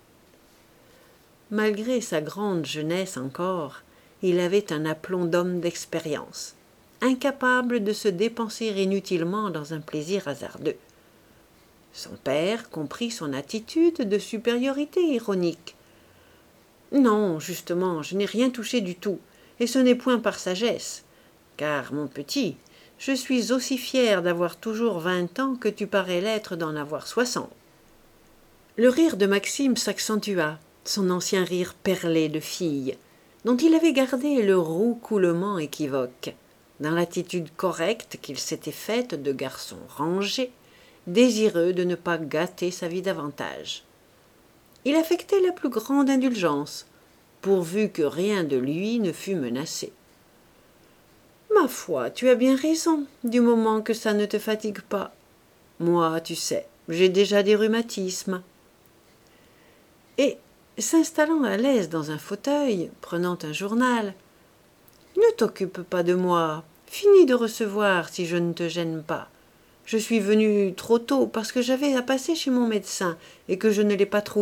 Malgré sa grande jeunesse encore, il avait un aplomb d'homme d'expérience, incapable de se dépenser inutilement dans un plaisir hasardeux. Son père comprit son attitude de supériorité ironique. « Non, justement, je n'ai rien touché du tout, et ce n'est point par sagesse, car, mon petit, je suis aussi fier d'avoir toujours vingt ans que tu parais l'être d'en avoir soixante. » Le rire de Maxime s'accentua, son ancien rire perlé de fille, dont il avait gardé le roucoulement équivoque, dans l'attitude correcte qu'il s'était faite de garçon rangé, désireux de ne pas gâter sa vie davantage. Il affectait la plus grande indulgence, pourvu que rien de lui ne fût menacé. « Ma foi, tu as bien raison, du moment que ça ne te fatigue pas. Moi, tu sais, j'ai déjà des rhumatismes. » Et, s'installant à l'aise dans un fauteuil, prenant un journal, « Ne t'occupe pas de moi, finis de recevoir si je ne te gêne pas. Je suis venue trop tôt parce que j'avais à passer chez mon médecin et que je ne l'ai pas trouvé. »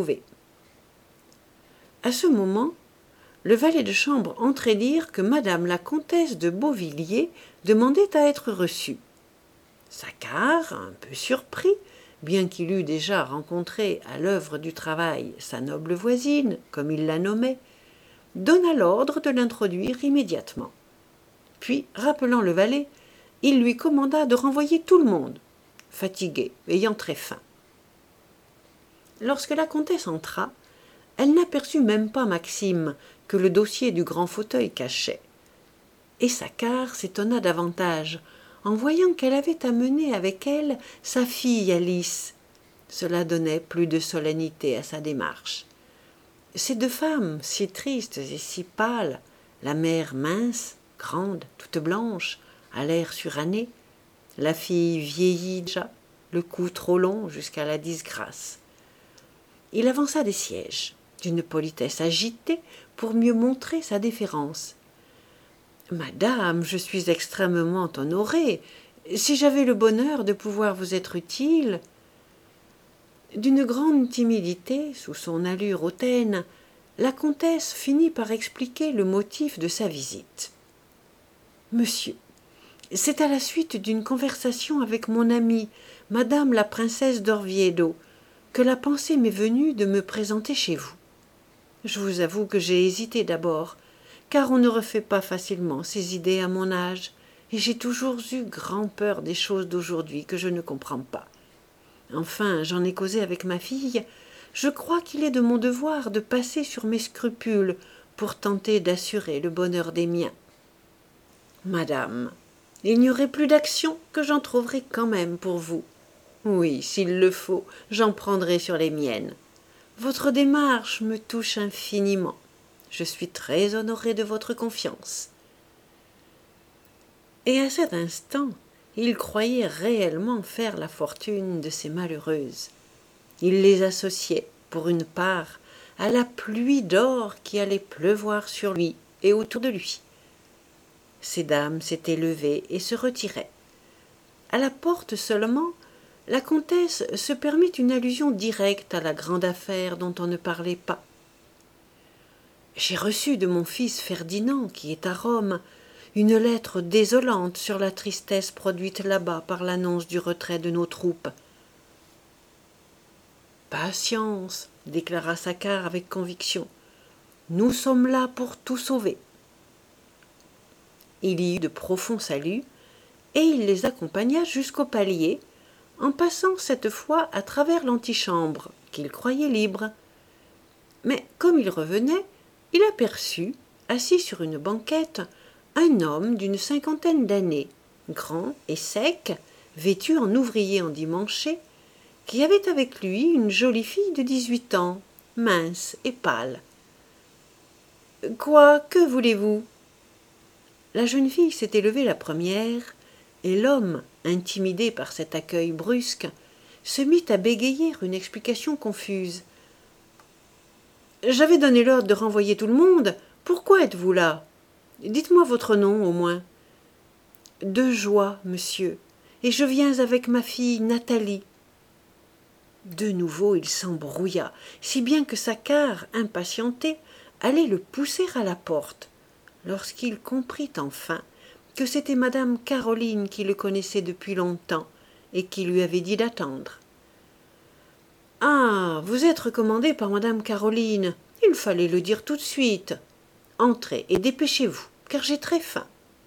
À ce moment, le valet de chambre entrait dire que madame la comtesse de Beauvilliers demandait à être reçue. Saccard, un peu surpris, bien qu'il eût déjà rencontré à l'œuvre du travail sa noble voisine, comme il la nommait, donna l'ordre de l'introduire immédiatement. Puis, rappelant le valet, il lui commanda de renvoyer tout le monde, fatigué, ayant très faim. Lorsque la comtesse entra, elle n'aperçut même pas Maxime, que le dossier du grand fauteuil cachait. Et Saccard s'étonna davantage, en voyant qu'elle avait amené avec elle sa fille Alice. Cela donnait plus de solennité à sa démarche. Ces deux femmes, si tristes et si pâles, la mère mince, grande, toute blanche, à l'air suranné, la fille vieillie déjà, le cou trop long jusqu'à la disgrâce. Il avança des sièges, d'une politesse agitée, pour mieux montrer sa déférence. « Madame, je suis extrêmement honorée. Si j'avais le bonheur de pouvoir vous être utile… » D'une grande timidité, sous son allure hautaine, la comtesse finit par expliquer le motif de sa visite. « Monsieur, c'est à la suite d'une conversation avec mon amie, madame la princesse d'Orviedo, que la pensée m'est venue de me présenter chez vous. Je vous avoue que j'ai hésité d'abord, car on ne refait pas facilement ses idées à mon âge, et j'ai toujours eu grand peur des choses d'aujourd'hui que je ne comprends pas. Enfin, j'en ai causé avec ma fille. Je crois qu'il est de mon devoir de passer sur mes scrupules pour tenter d'assurer le bonheur des miens. Madame, il n'y aurait plus d'action que j'en trouverai quand même pour vous. Oui, s'il le faut, j'en prendrai sur les miennes. Votre démarche me touche infiniment. Je suis très honorée de votre confiance. » Et à cet instant, il croyait réellement faire la fortune de ces malheureuses. Il les associait, pour une part, à la pluie d'or qui allait pleuvoir sur lui et autour de lui. Ces dames s'étaient levées et se retiraient. À la porte seulement, la comtesse se permit une allusion directe à la grande affaire dont on ne parlait pas. « J'ai reçu de mon fils Ferdinand, qui est à Rome, une lettre désolante sur la tristesse produite là-bas par l'annonce du retrait de nos troupes. »« Patience, » déclara Saccard avec conviction. « Nous sommes là pour tout sauver. » Il y eut de profonds saluts, et il les accompagna jusqu'au palier, en passant cette fois à travers l'antichambre, qu'il croyait libre. Mais comme il revenait, il aperçut, assis sur une banquette, un homme d'une cinquantaine d'années, grand et sec, vêtu en ouvrier endimanché, qui avait avec lui une jolie fille de dix-huit ans, mince et pâle. « Quoi, que voulez-vous » La jeune fille s'était levée la première, et l'homme, intimidé par cet accueil brusque, se mit à bégayer une explication confuse. « J'avais donné l'ordre de renvoyer tout le monde. Pourquoi êtes-vous là? Dites-moi votre nom, au moins. »« De Joie, monsieur, et je viens avec ma fille Nathalie. » De nouveau il s'embrouilla, si bien que Saccard, impatienté, allait le pousser à la porte, lorsqu'il comprit enfin que c'était madame Caroline qui le connaissait depuis longtemps et qui lui avait dit d'attendre. « Ah, vous êtes recommandé par madame Caroline, il fallait le dire tout de suite. Entrez et dépêchez-vous, car j'ai très faim. »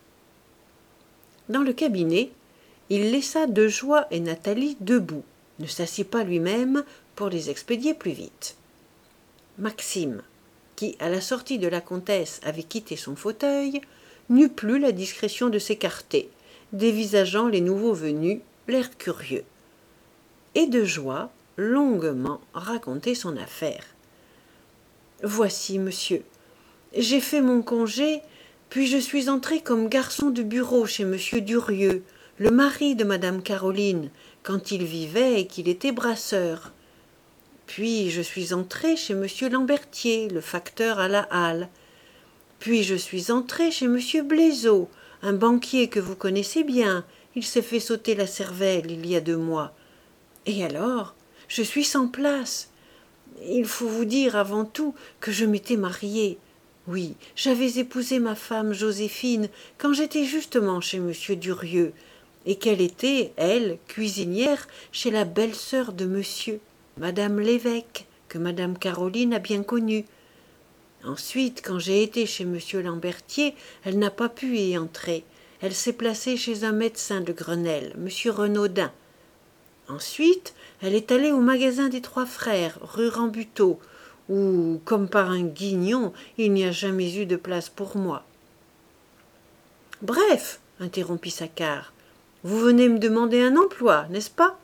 Dans le cabinet, il laissa De Joie et Nathalie debout, ne s'assit pas lui-même pour les expédier plus vite. Maxime, qui, à la sortie de la comtesse, avait quitté son fauteuil, n'eut plus la discrétion de s'écarter, dévisageant les nouveaux venus, l'air curieux. Et De Joie longuement racontait son affaire. « Voici, monsieur, j'ai fait mon congé, puis je suis entré comme garçon de bureau chez monsieur Durieux, le mari de madame Caroline, quand il vivait et qu'il était brasseur. Puis je suis entré chez monsieur Lambertier, le facteur à la halle. Puis je suis entré chez monsieur Blaiseau, un banquier que vous connaissez bien il s'est fait sauter la cervelle il y a deux mois. Et alors, je suis sans place. Il faut vous dire avant tout que je m'étais mariée. Oui, j'avais épousé ma femme Joséphine quand j'étais justement chez monsieur Durieux, et qu'elle était, elle, cuisinière chez la belle-sœur de monsieur, madame l'évêque, que madame Caroline a bien connue. Ensuite, quand j'ai été chez monsieur Lambertier, elle n'a pas pu y entrer. Elle s'est placée chez un médecin de Grenelle, monsieur Renaudin. Ensuite, elle est allée au magasin des Trois Frères, rue Rambuteau, où, comme par un guignon, il n'y a jamais eu de place pour moi. Bref, interrompit Saccard, vous venez me demander un emploi, n'est-ce pas?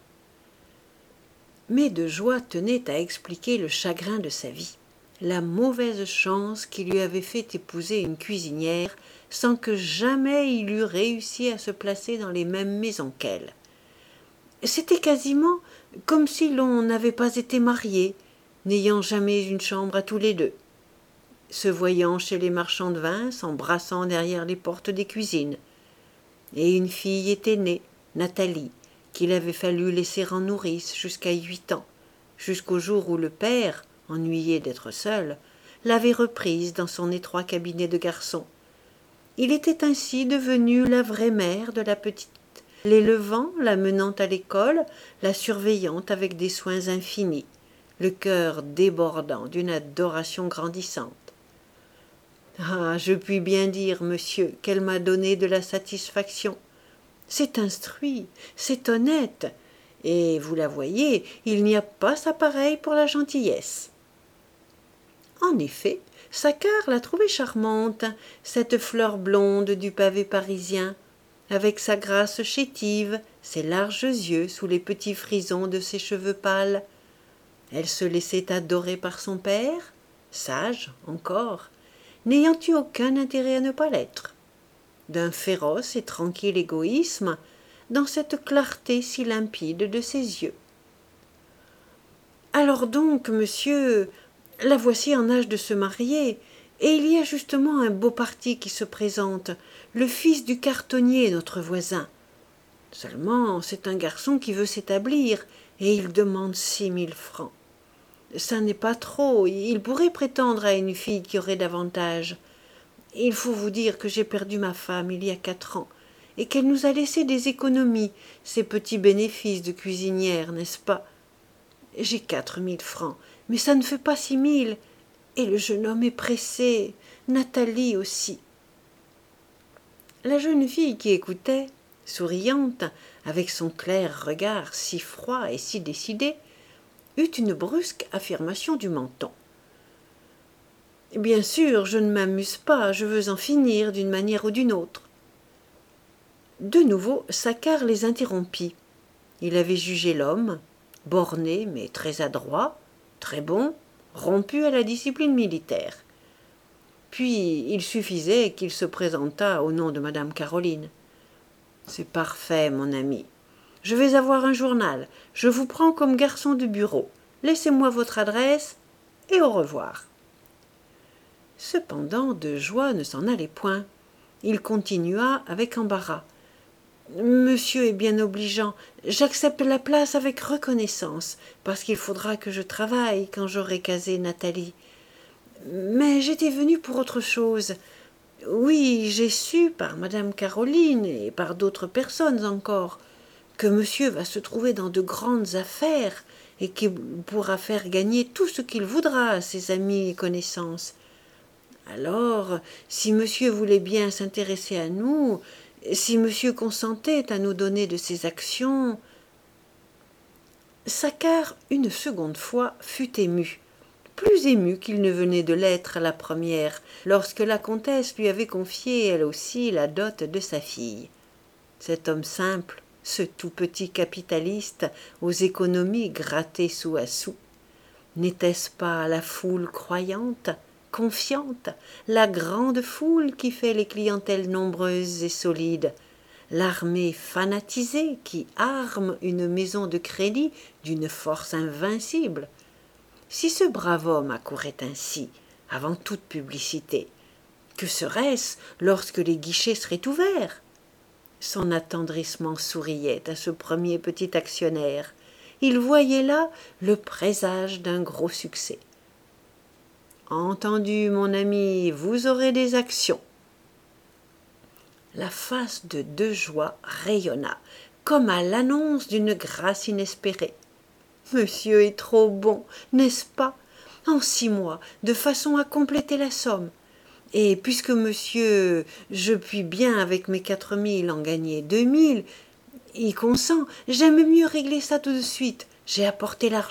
Mais de joie tenait à expliquer le chagrin de sa vie, la mauvaise chance qui lui avait fait épouser une cuisinière sans que jamais il eût réussi à se placer dans les mêmes maisons qu'elle. C'était quasiment comme si l'on n'avait pas été mariés, n'ayant jamais une chambre à tous les deux, se voyant chez les marchands de vin, s'embrassant derrière les portes des cuisines. Et une fille était née, Nathalie, qu'il avait fallu laisser en nourrice jusqu'à huit ans, jusqu'au jour où le père, ennuyé d'être seul, l'avait reprise dans son étroit cabinet de garçon. Il était ainsi devenu la vraie mère de la petite, l'élevant, la menant à l'école, la surveillant avec des soins infinis, le cœur débordant d'une adoration grandissante. Ah, je puis bien dire, monsieur, qu'elle m'a donné de la satisfaction. C'est instruit, c'est honnête, et vous la voyez, il n'y a pas sa pareille pour la gentillesse. En effet, Saccard la trouvait charmante, cette fleur blonde du pavé parisien, avec sa grâce chétive, ses larges yeux sous les petits frisons de ses cheveux pâles. Elle se laissait adorer par son père, sage encore, n'ayant eu aucun intérêt à ne pas l'être, d'un féroce et tranquille égoïsme dans cette clarté si limpide de ses yeux. Alors donc, monsieur, la voici en âge de se marier, et il y a justement un beau parti qui se présente, le fils du cartonnier, notre voisin. Seulement, c'est un garçon qui veut s'établir, et il demande six mille francs. Ça n'est pas trop, il pourrait prétendre à une fille qui aurait davantage. Il faut vous dire que j'ai perdu ma femme il y a quatre ans, et qu'elle nous a laissé des économies, ces petits bénéfices de cuisinière, n'est-ce pas? J'ai quatre mille francs, mais ça ne fait pas six mille, et le jeune homme est pressé, Nathalie aussi. La jeune fille qui écoutait, souriante, avec son clair regard si froid et si décidé, eut une brusque affirmation du menton. « Bien sûr, je ne m'amuse pas, je veux en finir d'une manière ou d'une autre. » De nouveau, Saccard les interrompit. Il avait jugé l'homme, borné mais très adroit, très bon, rompu à la discipline militaire. Puis il suffisait qu'il se présentât au nom de madame Caroline. « C'est parfait, mon ami. Je vais avoir un journal. Je vous prends comme garçon de bureau. Laissez-moi votre adresse et au revoir. » Cependant, de joie ne s'en allait point. Il continua avec embarras. « Monsieur est bien obligeant. J'accepte la place avec reconnaissance, parce qu'il faudra que je travaille quand j'aurai casé Nathalie. Mais j'étais venu pour autre chose. Oui, j'ai su par madame Caroline et par d'autres personnes encore que monsieur va se trouver dans de grandes affaires et qu'il pourra faire gagner tout ce qu'il voudra à ses amis et connaissances. Alors, si monsieur voulait bien s'intéresser à nous, si monsieur consentait à nous donner de ses actions... » Saccard, une seconde fois, fut ému, plus ému qu'il ne venait de l'être à la première, lorsque la comtesse lui avait confié, elle aussi, la dot de sa fille. Cet homme simple, ce tout petit capitaliste aux économies grattées sou à sou, n'était-ce pas la foule croyante, confiante, la grande foule qui fait les clientèles nombreuses et solides, l'armée fanatisée qui arme une maison de crédit d'une force invincible? Si ce brave homme accourait ainsi, avant toute publicité, que serait-ce lorsque les guichets seraient ouverts? Son attendrissement souriait à ce premier petit actionnaire. Il voyait là le présage d'un gros succès. « Entendu, mon ami, vous aurez des actions. » La face de De Joie rayonna, comme à l'annonce d'une grâce inespérée. « Monsieur est trop bon, n'est-ce pas? En six mois, de façon à compléter la somme. Et puisque monsieur, je puis bien avec mes quatre mille en gagner deux mille, y consent, j'aime mieux régler ça tout de suite, j'ai apporté l'argent. »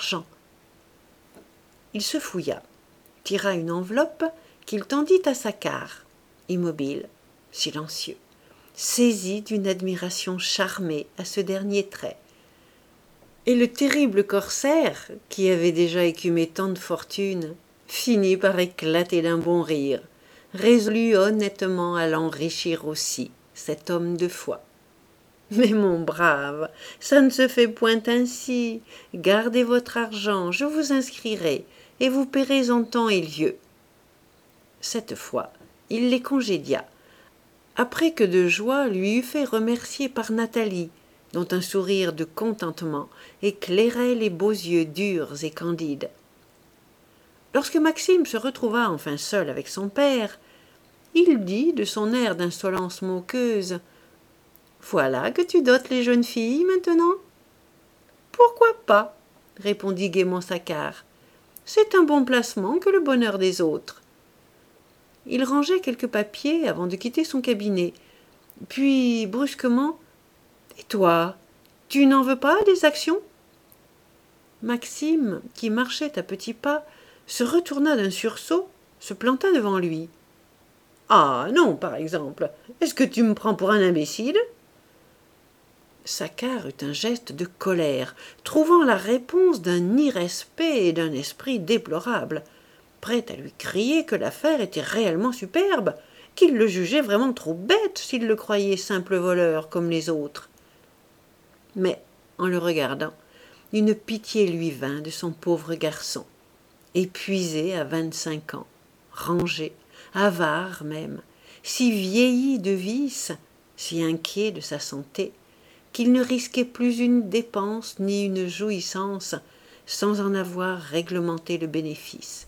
Il se fouilla, tira une enveloppe qu'il tendit à Saccard, immobile, silencieux, saisi d'une admiration charmée à ce dernier trait. Et le terrible corsaire, qui avait déjà écumé tant de fortune, finit par éclater d'un bon rire, résolu honnêtement à l'enrichir aussi, cet homme de foi. « Mais mon brave, ça ne se fait point ainsi. Gardez votre argent, je vous inscrirai, et vous paierez en temps et lieu. » Cette fois, il les congédia, après que De Joie lui eut fait remercier par Nathalie, dont un sourire de contentement éclairait les beaux yeux durs et candides. Lorsque Maxime se retrouva enfin seul avec son père, il dit de son air d'insolence moqueuse: « Voilà que tu dotes les jeunes filles maintenant ?»« Pourquoi pas ?» répondit gaiement Saccard. « C'est un bon placement que le bonheur des autres. » Il rangeait quelques papiers avant de quitter son cabinet. Puis, brusquement: « Et toi, tu n'en veux pas des actions ?» Maxime, qui marchait à petits pas, se retourna d'un sursaut, se planta devant lui. « Ah non, par exemple, est-ce que tu me prends pour un imbécile ?» Saccard eut un geste de colère, trouvant la réponse d'un irrespect et d'un esprit déplorable, prêt à lui crier que l'affaire était réellement superbe, qu'il le jugeait vraiment trop bête s'il le croyait simple voleur comme les autres. Mais, en le regardant, une pitié lui vint de son pauvre garçon, épuisé à vingt-cinq ans, rangé, avare même, si vieilli de vices, si inquiet de sa santé, qu'il ne risquait plus une dépense ni une jouissance sans en avoir réglementé le bénéfice.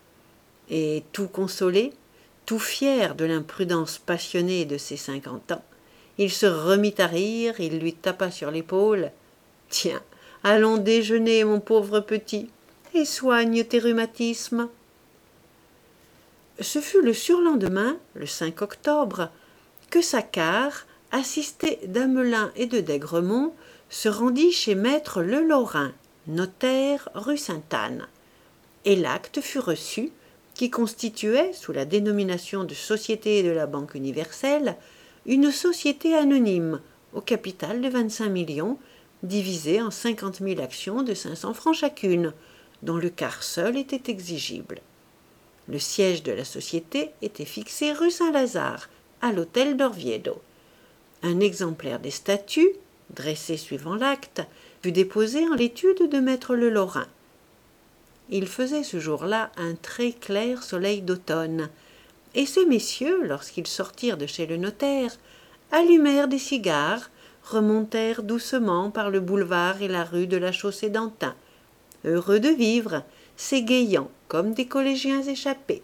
Et tout consolé, tout fier de l'imprudence passionnée de ses cinquante ans, il se remit à rire, il lui tapa sur l'épaule. « Tiens, allons déjeuner, mon pauvre petit, et soigne tes rhumatismes. » Ce fut le surlendemain, le cinq octobre, que Saccard, assisté d'Amelin et de d'Aigremont, se rendit chez maître Le Lorrain, notaire rue Sainte-Anne, et l'acte fut reçu, qui constituait, sous la dénomination de Société de la Banque universelle, une société anonyme, au capital de vingt-cinq millions, divisée en cinquante mille actions de cinq cents francs chacune, dont le quart seul était exigible. Le siège de la société était fixé rue Saint-Lazare, à l'hôtel d'Orviedo. Un exemplaire des statuts, dressé suivant l'acte, fut déposé en l'étude de maître Le Lorrain. Il faisait ce jour-là un très clair soleil d'automne, et ces messieurs, lorsqu'ils sortirent de chez le notaire, allumèrent des cigares, remontèrent doucement par le boulevard et la rue de la Chaussée-d'Antin, heureux de vivre, s'égayant comme des collégiens échappés.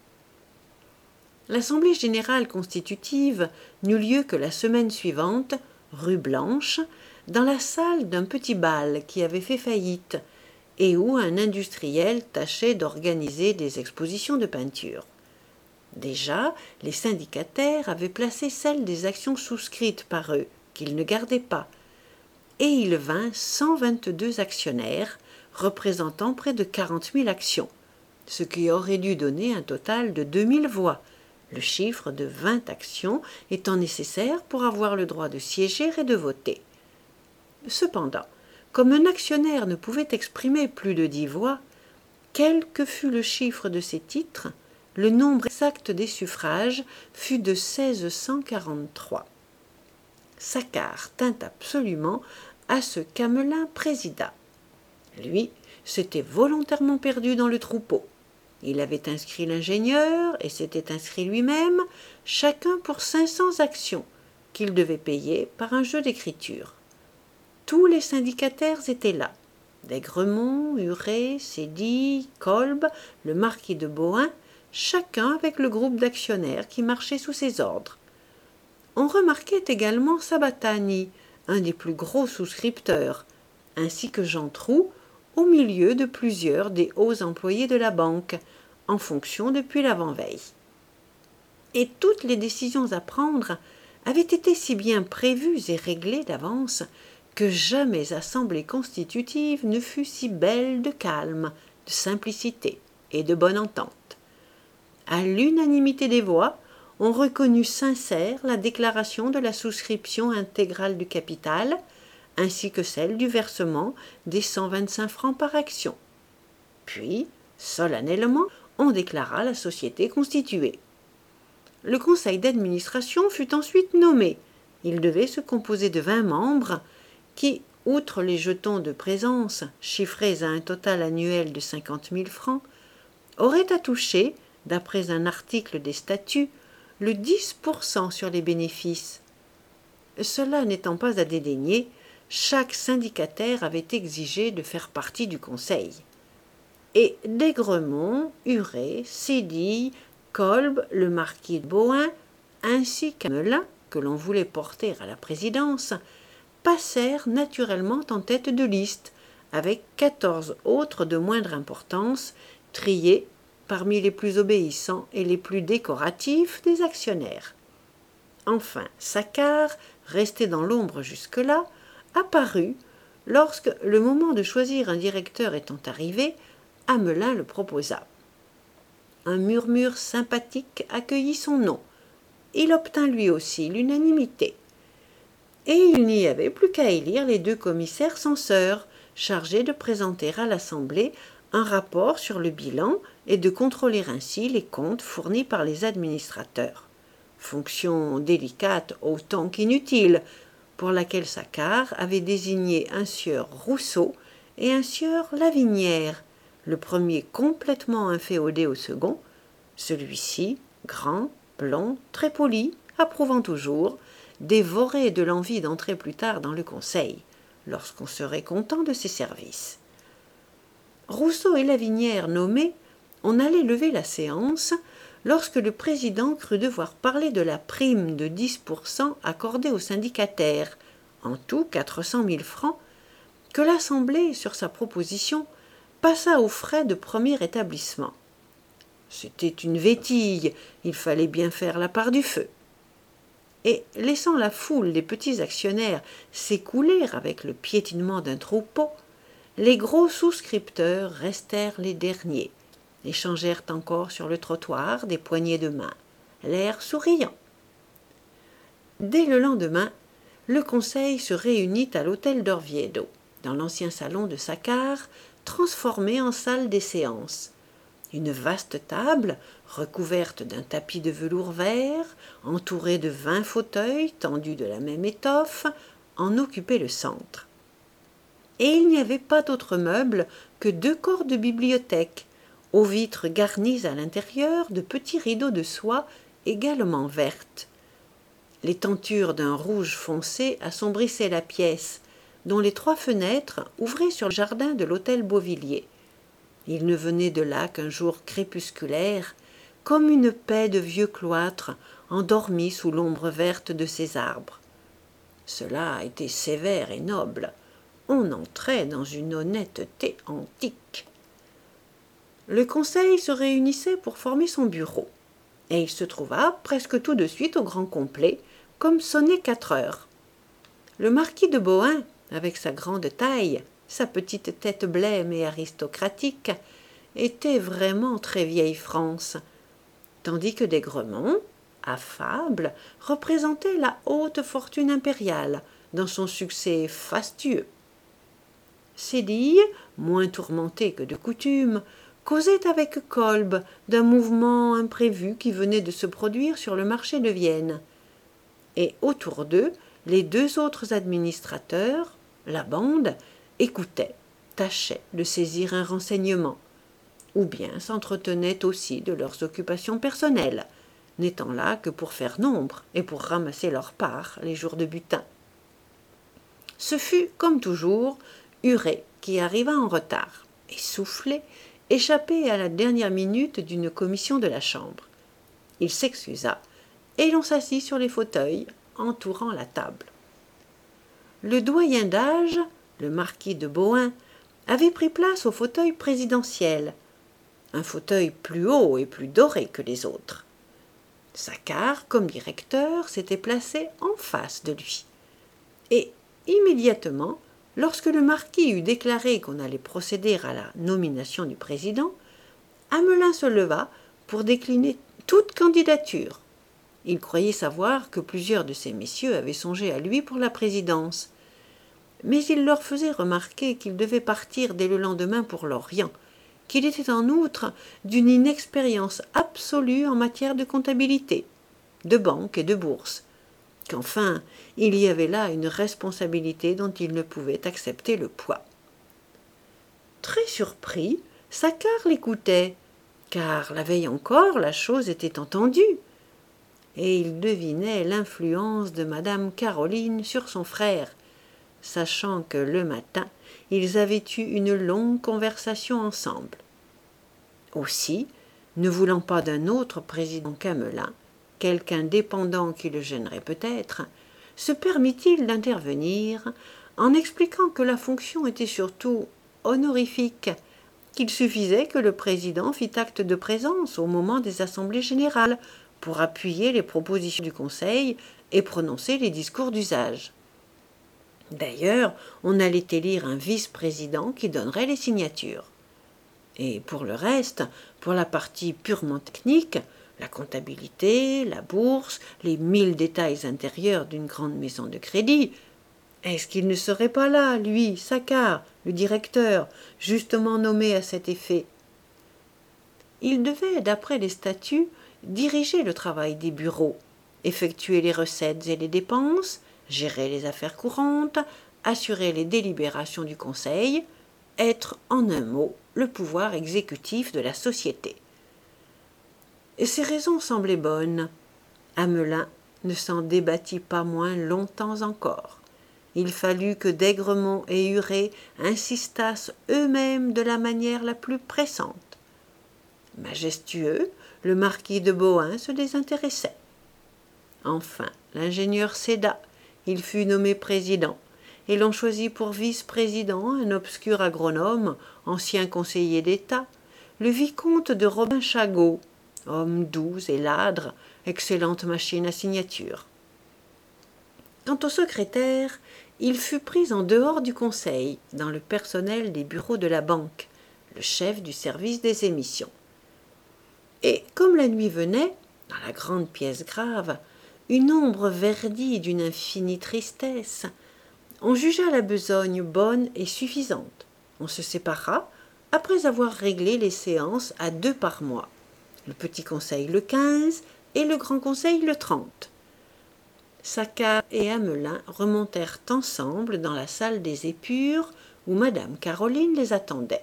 L'assemblée générale constitutive n'eut lieu que la semaine suivante, rue Blanche, dans la salle d'un petit bal qui avait fait faillite, et où un industriel tâchait d'organiser des expositions de peinture. Déjà, les syndicataires avaient placé celles des actions souscrites par eux, qu'ils ne gardaient pas, et il vint cent vingt-deux actionnaires, représentant près de quarante mille actions, ce qui aurait dû donner un total de deux mille voix, le chiffre de vingt actions étant nécessaire pour avoir le droit de siéger et de voter. Cependant, comme un actionnaire ne pouvait exprimer plus de dix voix, quel que fût le chiffre de ces titres, le nombre exact des suffrages fut de seize cent quarante-trois. Saccard tint absolument à ce qu'Amelin présidât. Lui s'était volontairement perdu dans le troupeau. Il avait inscrit l'ingénieur et s'était inscrit lui-même, chacun pour cinq cents actions, qu'ils devaient payer par un jeu d'écriture. Tous les syndicataires étaient là. d'Aigremont, Huré, Sédille, Kolb, le marquis de Bohain, chacun avec le groupe d'actionnaires qui marchait sous ses ordres. On remarquait également Sabatani, un des plus gros souscripteurs, ainsi que Jean Trou, au milieu de plusieurs des hauts employés de la banque, en fonction depuis l'avant-veille. Et toutes les décisions à prendre avaient été si bien prévues et réglées d'avance que jamais assemblée constitutive ne fut si belle de calme, de simplicité et de bonne entente. À l'unanimité des voix, on reconnut sincère la déclaration de la souscription intégrale du capital, ainsi que celle du versement des cent vingt-cinq francs par action. Puis, solennellement, on déclara la société constituée. Le conseil d'administration fut ensuite nommé. Il devait se composer de vingt membres qui, outre les jetons de présence, chiffrés à un total annuel de cinquante mille francs, auraient à toucher, d'après un article des statuts, le dix pour cent sur les bénéfices. Cela n'étant pas à dédaigner, chaque syndicataire avait exigé de faire partie du conseil. Et d'Aigremont, Huré, Sédille, Kolb, le marquis de Bohain, ainsi qu'Amelin, que l'on voulait porter à la présidence, passèrent naturellement en tête de liste, avec quatorze autres de moindre importance, triés parmi les plus obéissants et les plus décoratifs des actionnaires. Enfin, Saccard, resté dans l'ombre jusque-là, apparut lorsque, le moment de choisir un directeur étant arrivé, Amelin le proposa. Un murmure sympathique accueillit son nom. Il obtint lui aussi l'unanimité. Et il n'y avait plus qu'à élire les deux commissaires censeurs, chargés de présenter à l'Assemblée un rapport sur le bilan et de contrôler ainsi les comptes fournis par les administrateurs. Fonction délicate autant qu'inutile, pour laquelle Saccard avait désigné un sieur Rousseau et un sieur Lavinière, le premier complètement inféodé au second, celui-ci, grand, blond, très poli, approuvant toujours, dévoré de l'envie d'entrer plus tard dans le conseil, lorsqu'on serait content de ses services. Rousseau et Lavinière nommés, on allait lever la séance lorsque le président crut devoir parler de la prime de dix pour cent accordée aux syndicataires, en tout quatre cent mille francs, que l'Assemblée, sur sa proposition, passa aux frais de premier établissement. C'était une vétille, il fallait bien faire la part du feu. Et, laissant la foule des petits actionnaires s'écouler avec le piétinement d'un troupeau, les gros souscripteurs restèrent les derniers, échangèrent encore sur le trottoir des poignées de main, l'air souriant. Dès le lendemain, le conseil se réunit à l'hôtel d'Orviedo, dans l'ancien salon de Saccard, transformé en salle des séances. Une vaste table, recouverte d'un tapis de velours vert, entourée de vingt fauteuils tendus de la même étoffe, en occupait le centre. Et il n'y avait pas d'autres meubles que deux corps de bibliothèque, aux vitres garnies à l'intérieur de petits rideaux de soie également vertes. Les tentures d'un rouge foncé assombrissaient la pièce, dont les trois fenêtres ouvraient sur le jardin de l'hôtel Beauvilliers. Il ne venait de là qu'un jour crépusculaire, comme une paix de vieux cloître endormi sous l'ombre verte de ses arbres. Cela était sévère et noble. On entrait dans une honnêteté antique. Le conseil se réunissait pour former son bureau, et il se trouva presque tout de suite au grand complet, comme sonnait quatre heures. Le marquis de Bohain, avec sa grande taille, sa petite tête blême et aristocratique, était vraiment très vieille France, tandis que d'Aigremont, affable, représentait la haute fortune impériale dans son succès fastueux. Sédille, moins tourmenté que de coutume, causait avec Kolb d'un mouvement imprévu qui venait de se produire sur le marché de Vienne. Et autour d'eux, les deux autres administrateurs, la bande, écoutaient, tâchaient de saisir un renseignement, ou bien s'entretenaient aussi de leurs occupations personnelles, n'étant là que pour faire nombre et pour ramasser leur part les jours de butin. Ce fut, comme toujours, Huret qui arriva en retard, essoufflé, échappé à la dernière minute d'une commission de la Chambre. Il s'excusa, et l'on s'assit sur les fauteuils, entourant la table. Le doyen d'âge, le marquis de Bohain, avait pris place au fauteuil présidentiel, un fauteuil plus haut et plus doré que les autres. Saccard, comme directeur, s'était placé en face de lui. Et, immédiatement, lorsque le marquis eut déclaré qu'on allait procéder à la nomination du président, Amelin se leva pour décliner toute candidature. Il croyait savoir que plusieurs de ces messieurs avaient songé à lui pour la présidence. Mais il leur faisait remarquer qu'il devait partir dès le lendemain pour l'Orient, qu'il était en outre d'une inexpérience absolue en matière de comptabilité, de banque et de bourse, qu'enfin il y avait là une responsabilité dont il ne pouvait accepter le poids. Très surpris, Saccard l'écoutait, car la veille encore la chose était entendue, et il devinait l'influence de madame Caroline sur son frère, sachant que le matin ils avaient eu une longue conversation ensemble. Aussi, ne voulant pas d'un autre président qu'Amelin, quelqu'un dépendant qui le gênerait peut-être, se permit-il d'intervenir en expliquant que la fonction était surtout honorifique, qu'il suffisait que le président fît acte de présence au moment des assemblées générales pour appuyer les propositions du Conseil et prononcer les discours d'usage. D'ailleurs, on allait élire un vice-président qui donnerait les signatures. Et pour le reste, pour la partie purement technique, la comptabilité, la bourse, les mille détails intérieurs d'une grande maison de crédit, est-ce qu'il ne serait pas là, lui, Saccard, le directeur, justement nommé à cet effet? Il devait, d'après les statuts, diriger le travail des bureaux, effectuer les recettes et les dépenses, gérer les affaires courantes, assurer les délibérations du Conseil, être, en un mot, le pouvoir exécutif de la société. Et ces raisons semblaient bonnes. Amelin ne s'en débattit pas moins longtemps encore. Il fallut que d'Aigremont et Huret insistassent eux-mêmes de la manière la plus pressante. Majestueux, le marquis de Bohain se désintéressait. Enfin, l'ingénieur céda. Il fut nommé président, et l'on choisit pour vice-président un obscur agronome, ancien conseiller d'État, le vicomte de Robin-Chagot, homme doux et ladre, excellente machine à signature. Quant au secrétaire, il fut pris en dehors du conseil, dans le personnel des bureaux de la banque, le chef du service des émissions. Et comme la nuit venait, dans la grande pièce grave, une ombre verdie d'une infinie tristesse, on jugea la besogne bonne et suffisante. On se sépara après avoir réglé les séances à deux par mois, le petit conseil le quinze et le grand conseil le trente. Saccard et Amelin remontèrent ensemble dans la salle des épures où madame Caroline les attendait.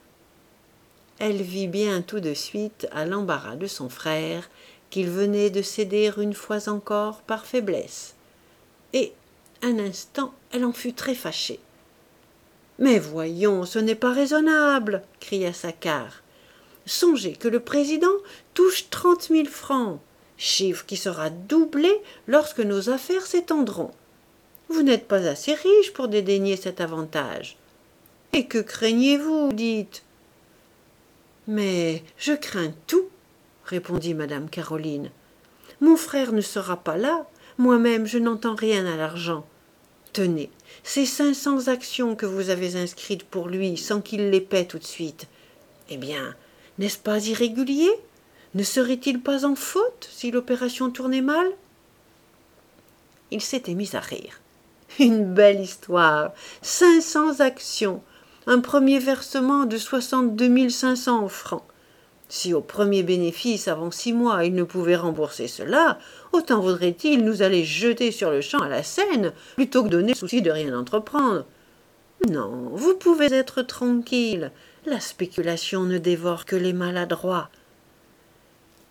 Elle vit bien tout de suite à l'embarras de son frère qu'il venait de céder une fois encore par faiblesse. Et, un instant, elle en fut très fâchée. « Mais voyons, ce n'est pas raisonnable !» cria Saccard. « Songez que le président touche trente mille francs, chiffre qui sera doublé lorsque nos affaires s'étendront. Vous n'êtes pas assez riche pour dédaigner cet avantage. Et que craignez-vous, dites ?»« Mais je crains tout, » répondit madame Caroline. « Mon frère ne sera pas là, moi-même je n'entends rien à l'argent. Tenez, ces cinq cents actions que vous avez inscrites pour lui sans qu'il les paie tout de suite. Eh bien, n'est-ce pas irrégulier? Ne serait-il pas en faute si l'opération tournait mal ?» Il s'était mis à rire. « Une belle histoire, cinq cents actions, un premier versement de soixante-deux mille cinq cents francs. Si au premier bénéfice avant six mois il ne pouvait rembourser cela, autant vaudrait-il nous aller jeter sur le champ à la Seine, plutôt que donner le souci de rien entreprendre. Non, vous pouvez être tranquille, la spéculation ne dévore que les maladroits. »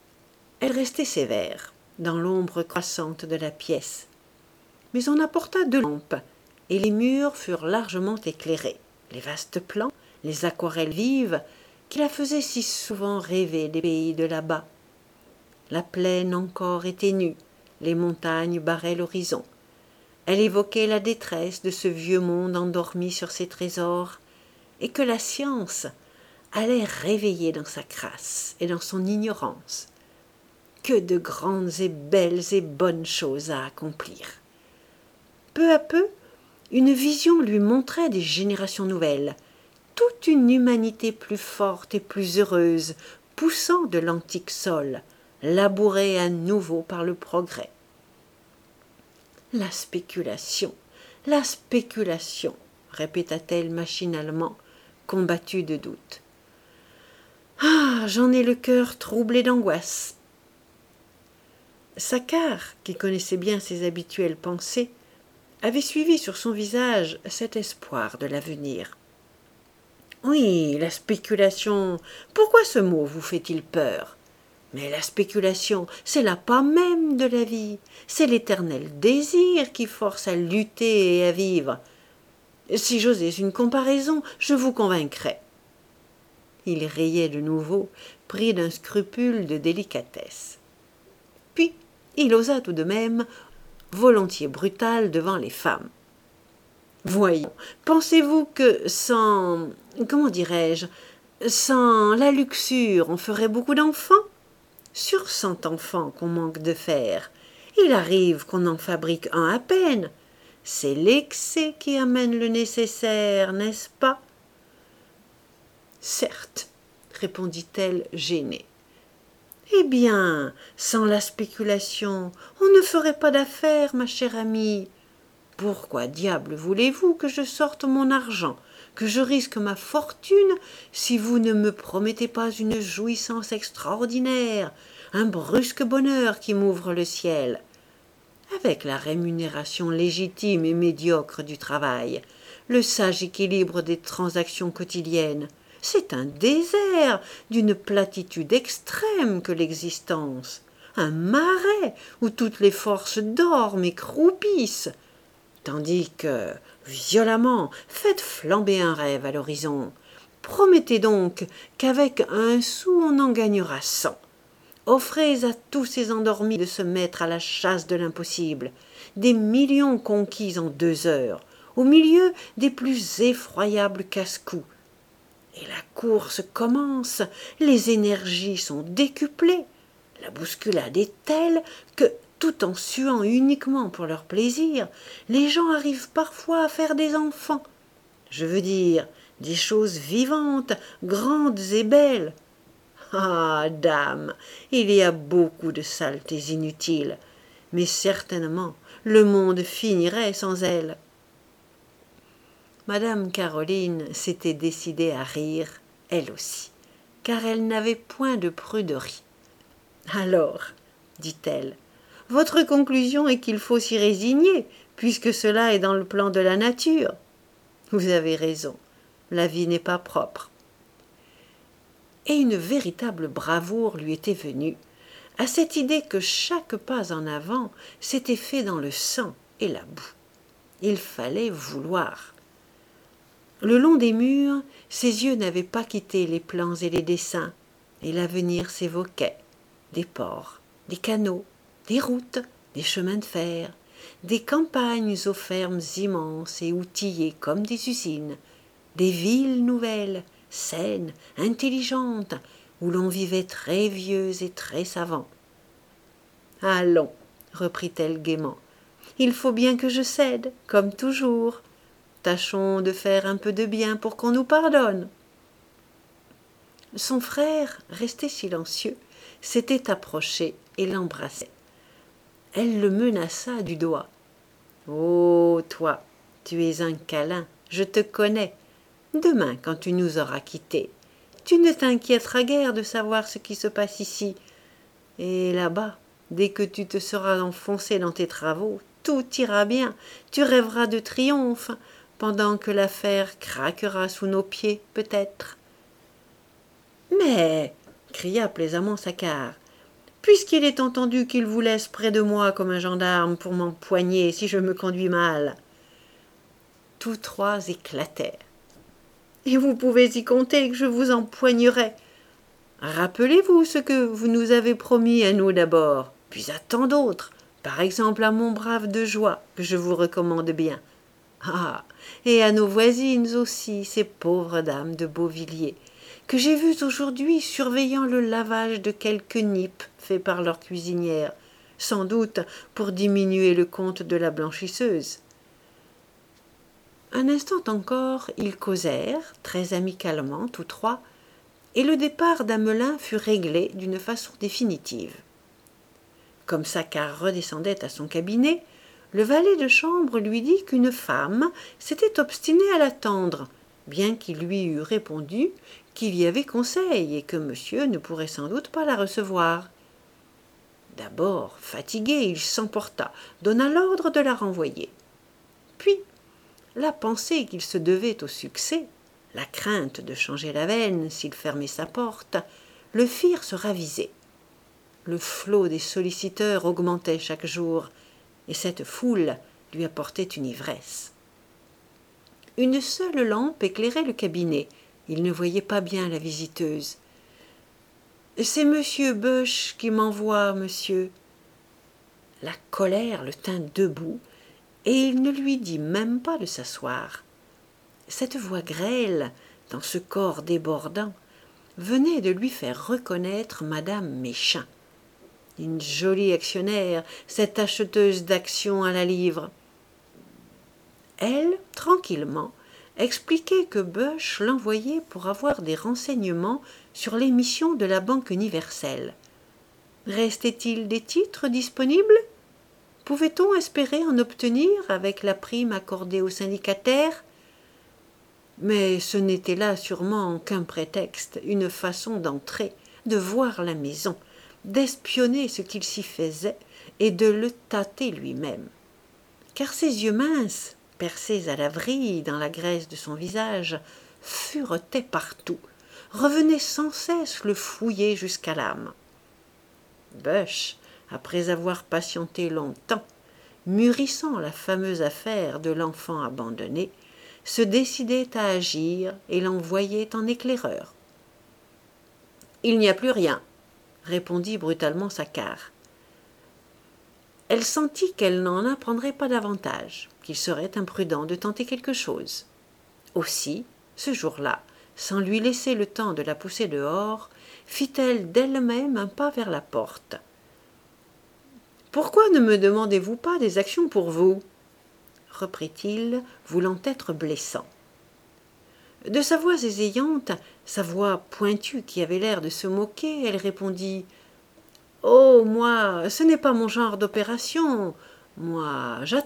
Elle restait sévère, dans l'ombre croissante de la pièce. Mais on apporta deux lampes, et les murs furent largement éclairés. Les vastes plans, les aquarelles vives, qui la faisaient si souvent rêver des pays de là-bas. La plaine encore était nue, les montagnes barraient l'horizon. Elle évoquait la détresse de ce vieux monde endormi sur ses trésors, et que la science allait réveiller dans sa crasse et dans son ignorance. Que de grandes et belles et bonnes choses à accomplir. Peu à peu, une vision lui montrait des générations nouvelles, toute une humanité plus forte et plus heureuse, poussant de l'antique sol, labourée à nouveau par le progrès. La spéculation, la spéculation, répéta-t-elle machinalement, combattue de doute. Ah, j'en ai le cœur troublé d'angoisse. Saccard, qui connaissait bien ses habituelles pensées, avait suivi sur son visage cet espoir de l'avenir. Oui, la spéculation, pourquoi ce mot vous fait-il peur? Mais la spéculation, c'est l'appât même de la vie, c'est l'éternel désir qui force à lutter et à vivre. Si j'osais une comparaison, je vous convaincrais. Il riait de nouveau, pris d'un scrupule de délicatesse. Puis, il osa tout de même, volontiers brutal devant les femmes. Voyons, pensez-vous que sans, comment dirais-je, sans la luxure, on ferait beaucoup d'enfants? Sur cent enfants qu'on manque de faire, il arrive qu'on en fabrique un à peine. C'est l'excès qui amène le nécessaire, n'est-ce pas? Certes, répondit-elle gênée. Eh bien, sans la spéculation, on ne ferait pas d'affaires, ma chère amie. Pourquoi diable voulez-vous que je sorte mon argent, que je risque ma fortune, si vous ne me promettez pas une jouissance extraordinaire, un brusque bonheur qui m'ouvre le ciel? Avec la rémunération légitime et médiocre du travail, le sage équilibre des transactions quotidiennes, c'est un désert d'une platitude extrême que l'existence, un marais où toutes les forces dorment et croupissent, tandis que, violemment, faites flamber un rêve à l'horizon. Promettez donc qu'avec un sou on en gagnera cent. Offrez à tous ces endormis de se mettre à la chasse de l'impossible, des millions conquis en deux heures, au milieu des plus effroyables casse-coups. Et la course commence, les énergies sont décuplées, la bousculade est telle que, tout en suant uniquement pour leur plaisir, les gens arrivent parfois à faire des enfants. Je veux dire, des choses vivantes, grandes et belles. Ah, dame, il y a beaucoup de saletés inutiles, mais certainement le monde finirait sans elles. Madame Caroline s'était décidée à rire, elle aussi, car elle n'avait point de pruderie. Alors, dit-elle, votre conclusion est qu'il faut s'y résigner, puisque cela est dans le plan de la nature. Vous avez raison, la vie n'est pas propre. Et une véritable bravoure lui était venue, à cette idée que chaque pas en avant s'était fait dans le sang et la boue. Il fallait vouloir. Le long des murs, ses yeux n'avaient pas quitté les plans et les dessins, et l'avenir s'évoquait. Des ports, des canaux, des routes, des chemins de fer, des campagnes aux fermes immenses et outillées comme des usines, des villes nouvelles, saines, intelligentes, où l'on vivait très vieux et très savant. « Allons, reprit-elle gaiement, il faut bien que je cède, comme toujours. Tâchons de faire un peu de bien pour qu'on nous pardonne. » Son frère, resté silencieux, s'était approché et l'embrassait. Elle le menaça du doigt. « Oh, toi, tu es un câlin, je te connais. Demain, quand tu nous auras quittés, tu ne t'inquiéteras guère de savoir ce qui se passe ici. Et là-bas, dès que tu te seras enfoncé dans tes travaux, tout ira bien, tu rêveras de triomphe, pendant que l'affaire craquera sous nos pieds, peut-être. »« Mais, cria plaisamment Saccard, puisqu'il est entendu qu'il vous laisse près de moi comme un gendarme pour m'empoigner si je me conduis mal. » Tous trois éclatèrent. « Et vous pouvez y compter que je vous empoignerai. Rappelez-vous ce que vous nous avez promis à nous d'abord, puis à tant d'autres, par exemple à mon brave de Joie, que je vous recommande bien. Ah, et à nos voisines aussi, ces pauvres dames de Beauvilliers, que j'ai vues aujourd'hui surveillant le lavage de quelques nippes faits par leur cuisinière, sans doute pour diminuer le compte de la blanchisseuse. » Un instant encore, ils causèrent, très amicalement, tous trois, et le départ d'Amelin fut réglé d'une façon définitive. Comme Saccard redescendait à son cabinet, le valet de chambre lui dit qu'une femme s'était obstinée à l'attendre, bien qu'il lui eût répondu qu'il y avait conseil et que monsieur ne pourrait sans doute pas la recevoir. D'abord, fatigué, il s'emporta, donna l'ordre de la renvoyer. Puis, la pensée qu'il se devait au succès, la crainte de changer la veine s'il fermait sa porte, le firent se raviser. Le flot des solliciteurs augmentait chaque jour, et cette foule lui apportait une ivresse. Une seule lampe éclairait le cabinet. Il ne voyait pas bien la visiteuse. « C'est monsieur Boesch qui m'envoie, monsieur. » La colère le tint debout, et il ne lui dit même pas de s'asseoir. Cette voix grêle, dans ce corps débordant, venait de lui faire reconnaître madame Méchain. Une jolie actionnaire, cette acheteuse d'actions à la livre. Elle, tranquillement, expliquait que Boesch l'envoyait pour avoir des renseignements sur l'émission de la Banque universelle. Restait-il des titres disponibles ? Pouvait-on espérer en obtenir avec la prime accordée aux syndicataires ? Mais ce n'était là sûrement qu'un prétexte, une façon d'entrer, de voir la maison, d'espionner ce qu'il s'y faisait et de le tâter lui-même. Car ses yeux minces, percés à la vrille dans la graisse de son visage, furetaient partout, revenaient sans cesse le fouiller jusqu'à l'âme. Boesch, après avoir patienté longtemps, mûrissant la fameuse affaire de l'enfant abandonné, se décidait à agir et l'envoyait en éclaireur. « Il n'y a plus rien, » répondit brutalement Saccard. Elle sentit qu'elle n'en apprendrait pas davantage, qu'il serait imprudent de tenter quelque chose. Aussi, ce jour-là, sans lui laisser le temps de la pousser dehors, fit-elle d'elle-même un pas vers la porte. « Pourquoi ne me demandez-vous pas des actions pour vous ?» reprit-il, voulant être blessant. De sa voix ésayante, sa voix pointue qui avait l'air de se moquer, elle répondit « Oh, moi, ce n'est pas mon genre d'opération. Moi, j'attends. »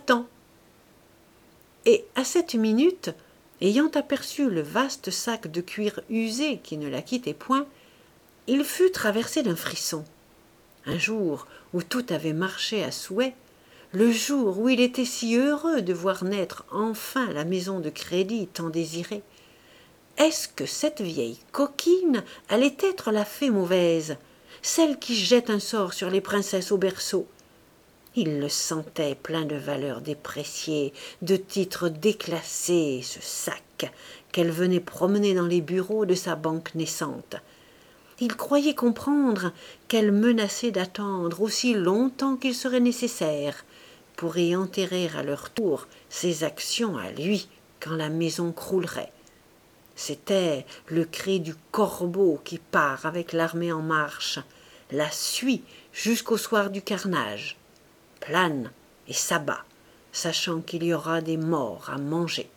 Et à cette minute, ayant aperçu le vaste sac de cuir usé qui ne la quittait point, il fut traversé d'un frisson. Un jour où tout avait marché à souhait, le jour où il était si heureux de voir naître enfin la maison de crédit tant désirée, est-ce que cette vieille coquine allait être la fée mauvaise, celle qui jette un sort sur les princesses au berceau? Il le sentait plein de valeurs dépréciées, de titres déclassés, ce sac qu'elle venait promener dans les bureaux de sa banque naissante. Il croyait comprendre qu'elle menaçait d'attendre aussi longtemps qu'il serait nécessaire pour y enterrer à leur tour ses actions à lui quand la maison croulerait. C'était le cri du corbeau qui part avec l'armée en marche, la suit jusqu'au soir du carnage, plane et s'abat, sachant qu'il y aura des morts à manger.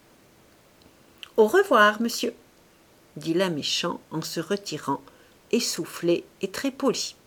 « Au revoir, monsieur, » dit la Méchain en se retirant, essoufflé et très poli.